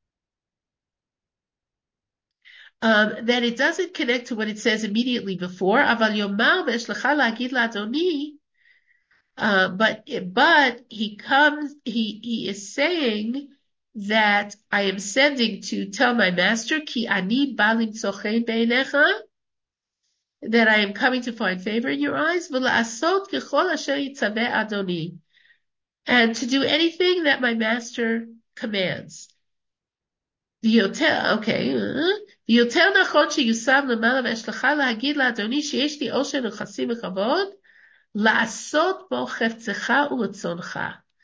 Um, that it doesn't connect to what it says immediately before. Aval yomar ve'eshlecha la'agid la'adoni. Uh, but, but he comes, he, he is saying that I am sending to tell my master, ki ani balim tzochein beinecha, that I am coming to find favor in your eyes, v'la'asot kechol asher yitzaveh adoni, and to do anything that my master commands. ויותר, אוקיי, ויותר נכון שיוסב למעלה ואשלך להגיד לאדוני שיש לי עושר נכסים וכבוד, לעשות בו חפצך ורצונך.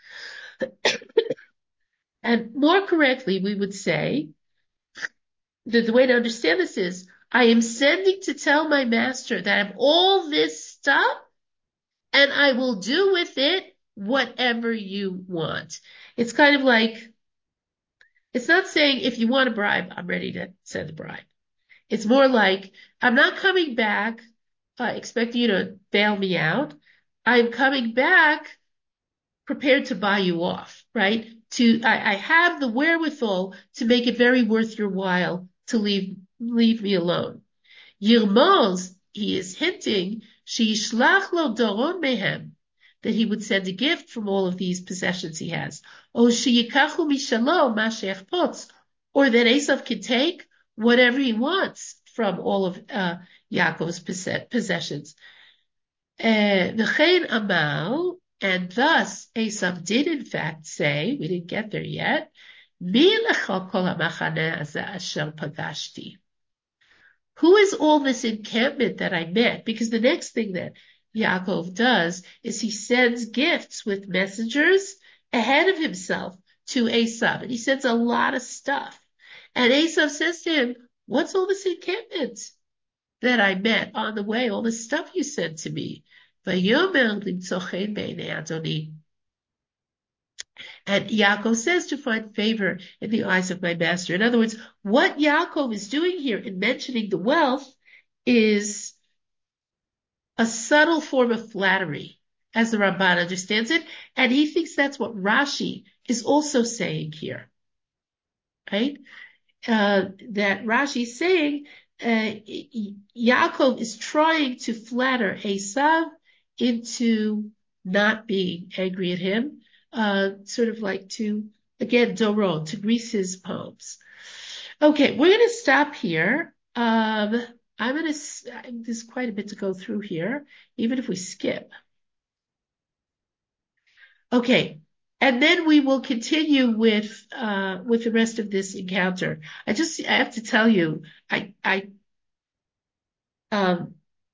And more correctly, we would say that the way to understand this is, I am sending to tell my master that I have all this stuff, and I will do with it whatever you want. It's kind of like, it's not saying if you want a bribe, I'm ready to send a bribe. It's more like, I'm not coming back uh, expecting you to bail me out. I'm coming back prepared to buy you off, right? To I, I have the wherewithal to make it very worth your while to leave leave me alone. Yirmoz, he is hinting, sheishlach lo doron mehem, that he would send a gift from all of these possessions he has. O sheyikachu mishalo ma she'echpotz, or that Esav can take whatever he wants from all of uh, Yaakov's possessions. V'chein amal, and thus Esav did in fact say, we didn't get there yet, Mi lecha kol hamachaneh hazeh asher pagashti. Who is all this encampment that I met? Because the next thing that Yaakov does is he sends gifts with messengers ahead of himself to Esav, and he sends a lot of stuff. And Esav says to him, what's all this encampment that I met on the way, all this stuff you sent to me? Vayomer limtzo chen b'einei Adoni. And Yaakov says to find favor in the eyes of my master. In other words, what Yaakov is doing here in mentioning the wealth is a subtle form of flattery, as the Ramban understands it. And he thinks that's what Rashi is also saying here, right? Uh, that Rashi is saying uh, Yaakov is trying to flatter Esav into not being angry at him, uh, sort of like to, again, Doron, to grease his palms. Okay, we're going to stop here. Um, I'm going to, there's quite a bit to go through here, even if we skip. Okay. And then we will continue with, uh, with the rest of this encounter. I just, I have to tell you, I, I, um,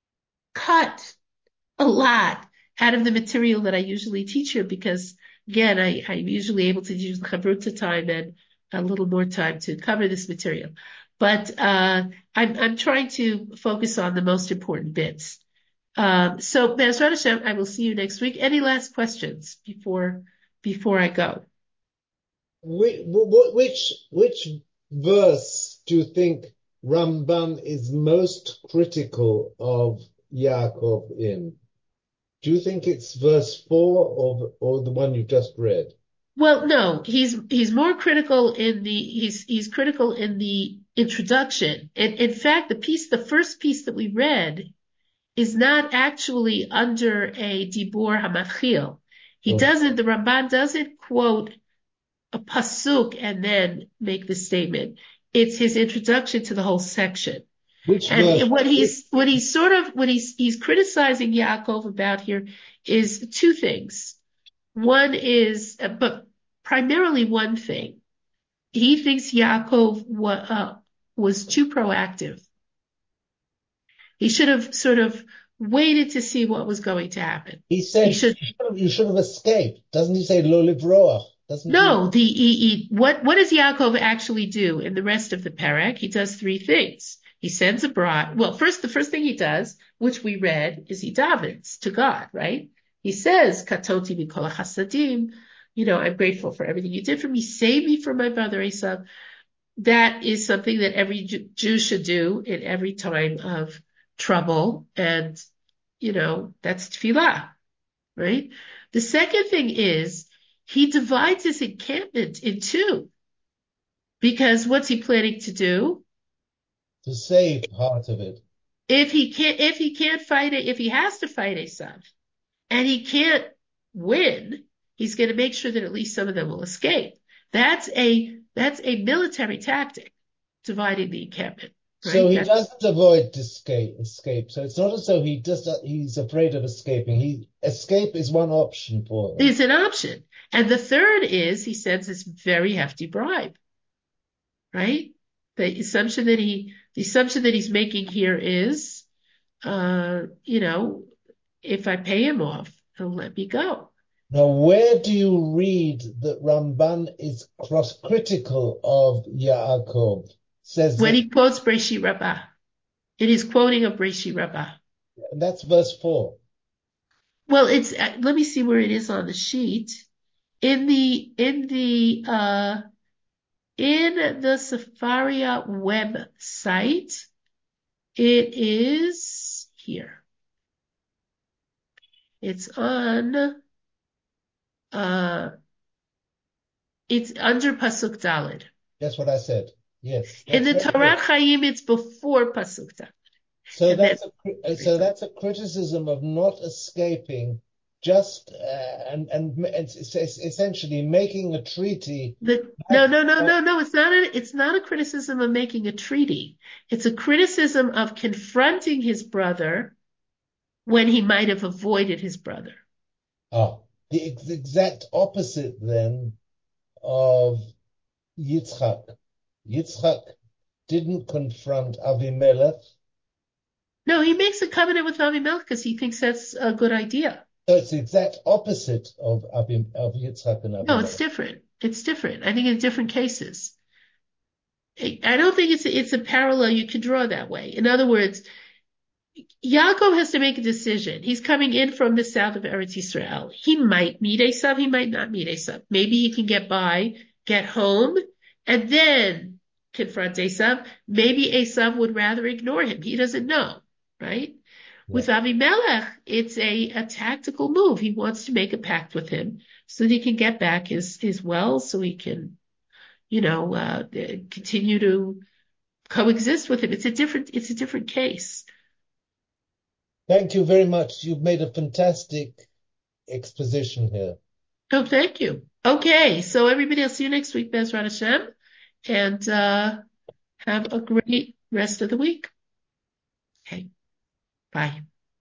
cut a lot out of the material that I usually teach here because, again, I, I'm usually able to use the Chavruta time and a little more time to cover this material. But, uh, I'm, I'm trying to focus on the most important bits. Um, so, Be'ezrat Hashem, I will see you next week. Any last questions before, before I go? Which, which, which verse do you think Ramban is most critical of Yaakov in? Do you think it's verse four or, or the one you've just read? Well, no, he's, he's more critical in the, he's, he's critical in the introduction. And in fact, the piece, the first piece that we read is not actually under a Dibur HaMatchil. He Oh. doesn't, the Ramban doesn't quote a pasuk and then make the statement. It's his introduction to the whole section. Which and verse? what he's what he's sort of what he's he's criticizing Yaakov about here is two things. One is, but primarily one thing. He thinks Yaakov wa, uh, was too proactive. He should have sort of waited to see what was going to happen. He said He should, you should have, you should have escaped. Doesn't he say lo livroach? Doesn't no, he? the he, he, what what does Yaakov actually do in the rest of the parak? He does three things. He sends a bride. Well, first, the first thing he does, which we read, is he davens to God, right? He says, "Katoti mikol chasadim," you know, I'm grateful for everything you did for me. Save me from my brother Esav. That is something that every Jew should do in every time of trouble, and you know, that's tefillah, right? The second thing is he divides his encampment in two, because what's he planning to do? To save part of it. If he can't, if he can't fight it, if he has to fight Esav, and he can't win, he's going to make sure that at least some of them will escape. That's a that's a military tactic, dividing the encampment. Right? So he That's, doesn't avoid escape. Escape. So it's not as though he just he's afraid of escaping. He escape is one option for him. It's an option, and the third is he sends this very hefty bribe. Right? The assumption that he the assumption that he's making here is, uh, you know, if I pay him off, he'll let me go. Now, where do you read that Ramban is cross-critical of Yaakov? Says When that, he quotes Breishi Rabbah, it is quoting of Breishi Rabbah. that's verse four. well, it's, uh, let me see where it is on the sheet. In the, in the, uh, in the Sefaria website, it is here. It's on, uh, it's under Pasuk Daled. That's what I said. Yes. In the That's very Torah good. Chaim, it's before Pasuk Daled. So And then, that's a cri- uh, so that's a criticism of not escaping, just uh, and and ma- it's, it's it's essentially making a treaty the, no, like no, no, uh, no, no, it's not a, it's not a criticism of making a treaty. It's a criticism of confronting his brother when he might have avoided his brother. ah, the ex- exact opposite then of Yitzchak. Yitzchak didn't confront Avimelech. No, he makes a covenant with Avimelech because he thinks that's a good idea. So it's the exact opposite of Avim, of Yitzchak and No, it's Avimelech. different. It's different. I think in different cases. I I don't think it's it's a parallel you could draw that way. In other words, Yaakov has to make a decision. He's coming in from the south of Eretz Yisrael. He might meet Esav, he might not meet Esav. Maybe he can get by, get home, and then confront Esav. Maybe Esav would rather ignore him. He doesn't know, right? Yeah. With Avimelech, it's a, a tactical move. He wants to make a pact with him so that he can get back his, his wells, so he can, you know, uh, continue to coexist with him. It's a different, it's a different case. Thank you very much. You've made a fantastic exposition here. Oh, thank you. Okay, so everybody, I'll see you next week, Bezrat Hashem, and uh, have a great rest of the week. Okay, bye.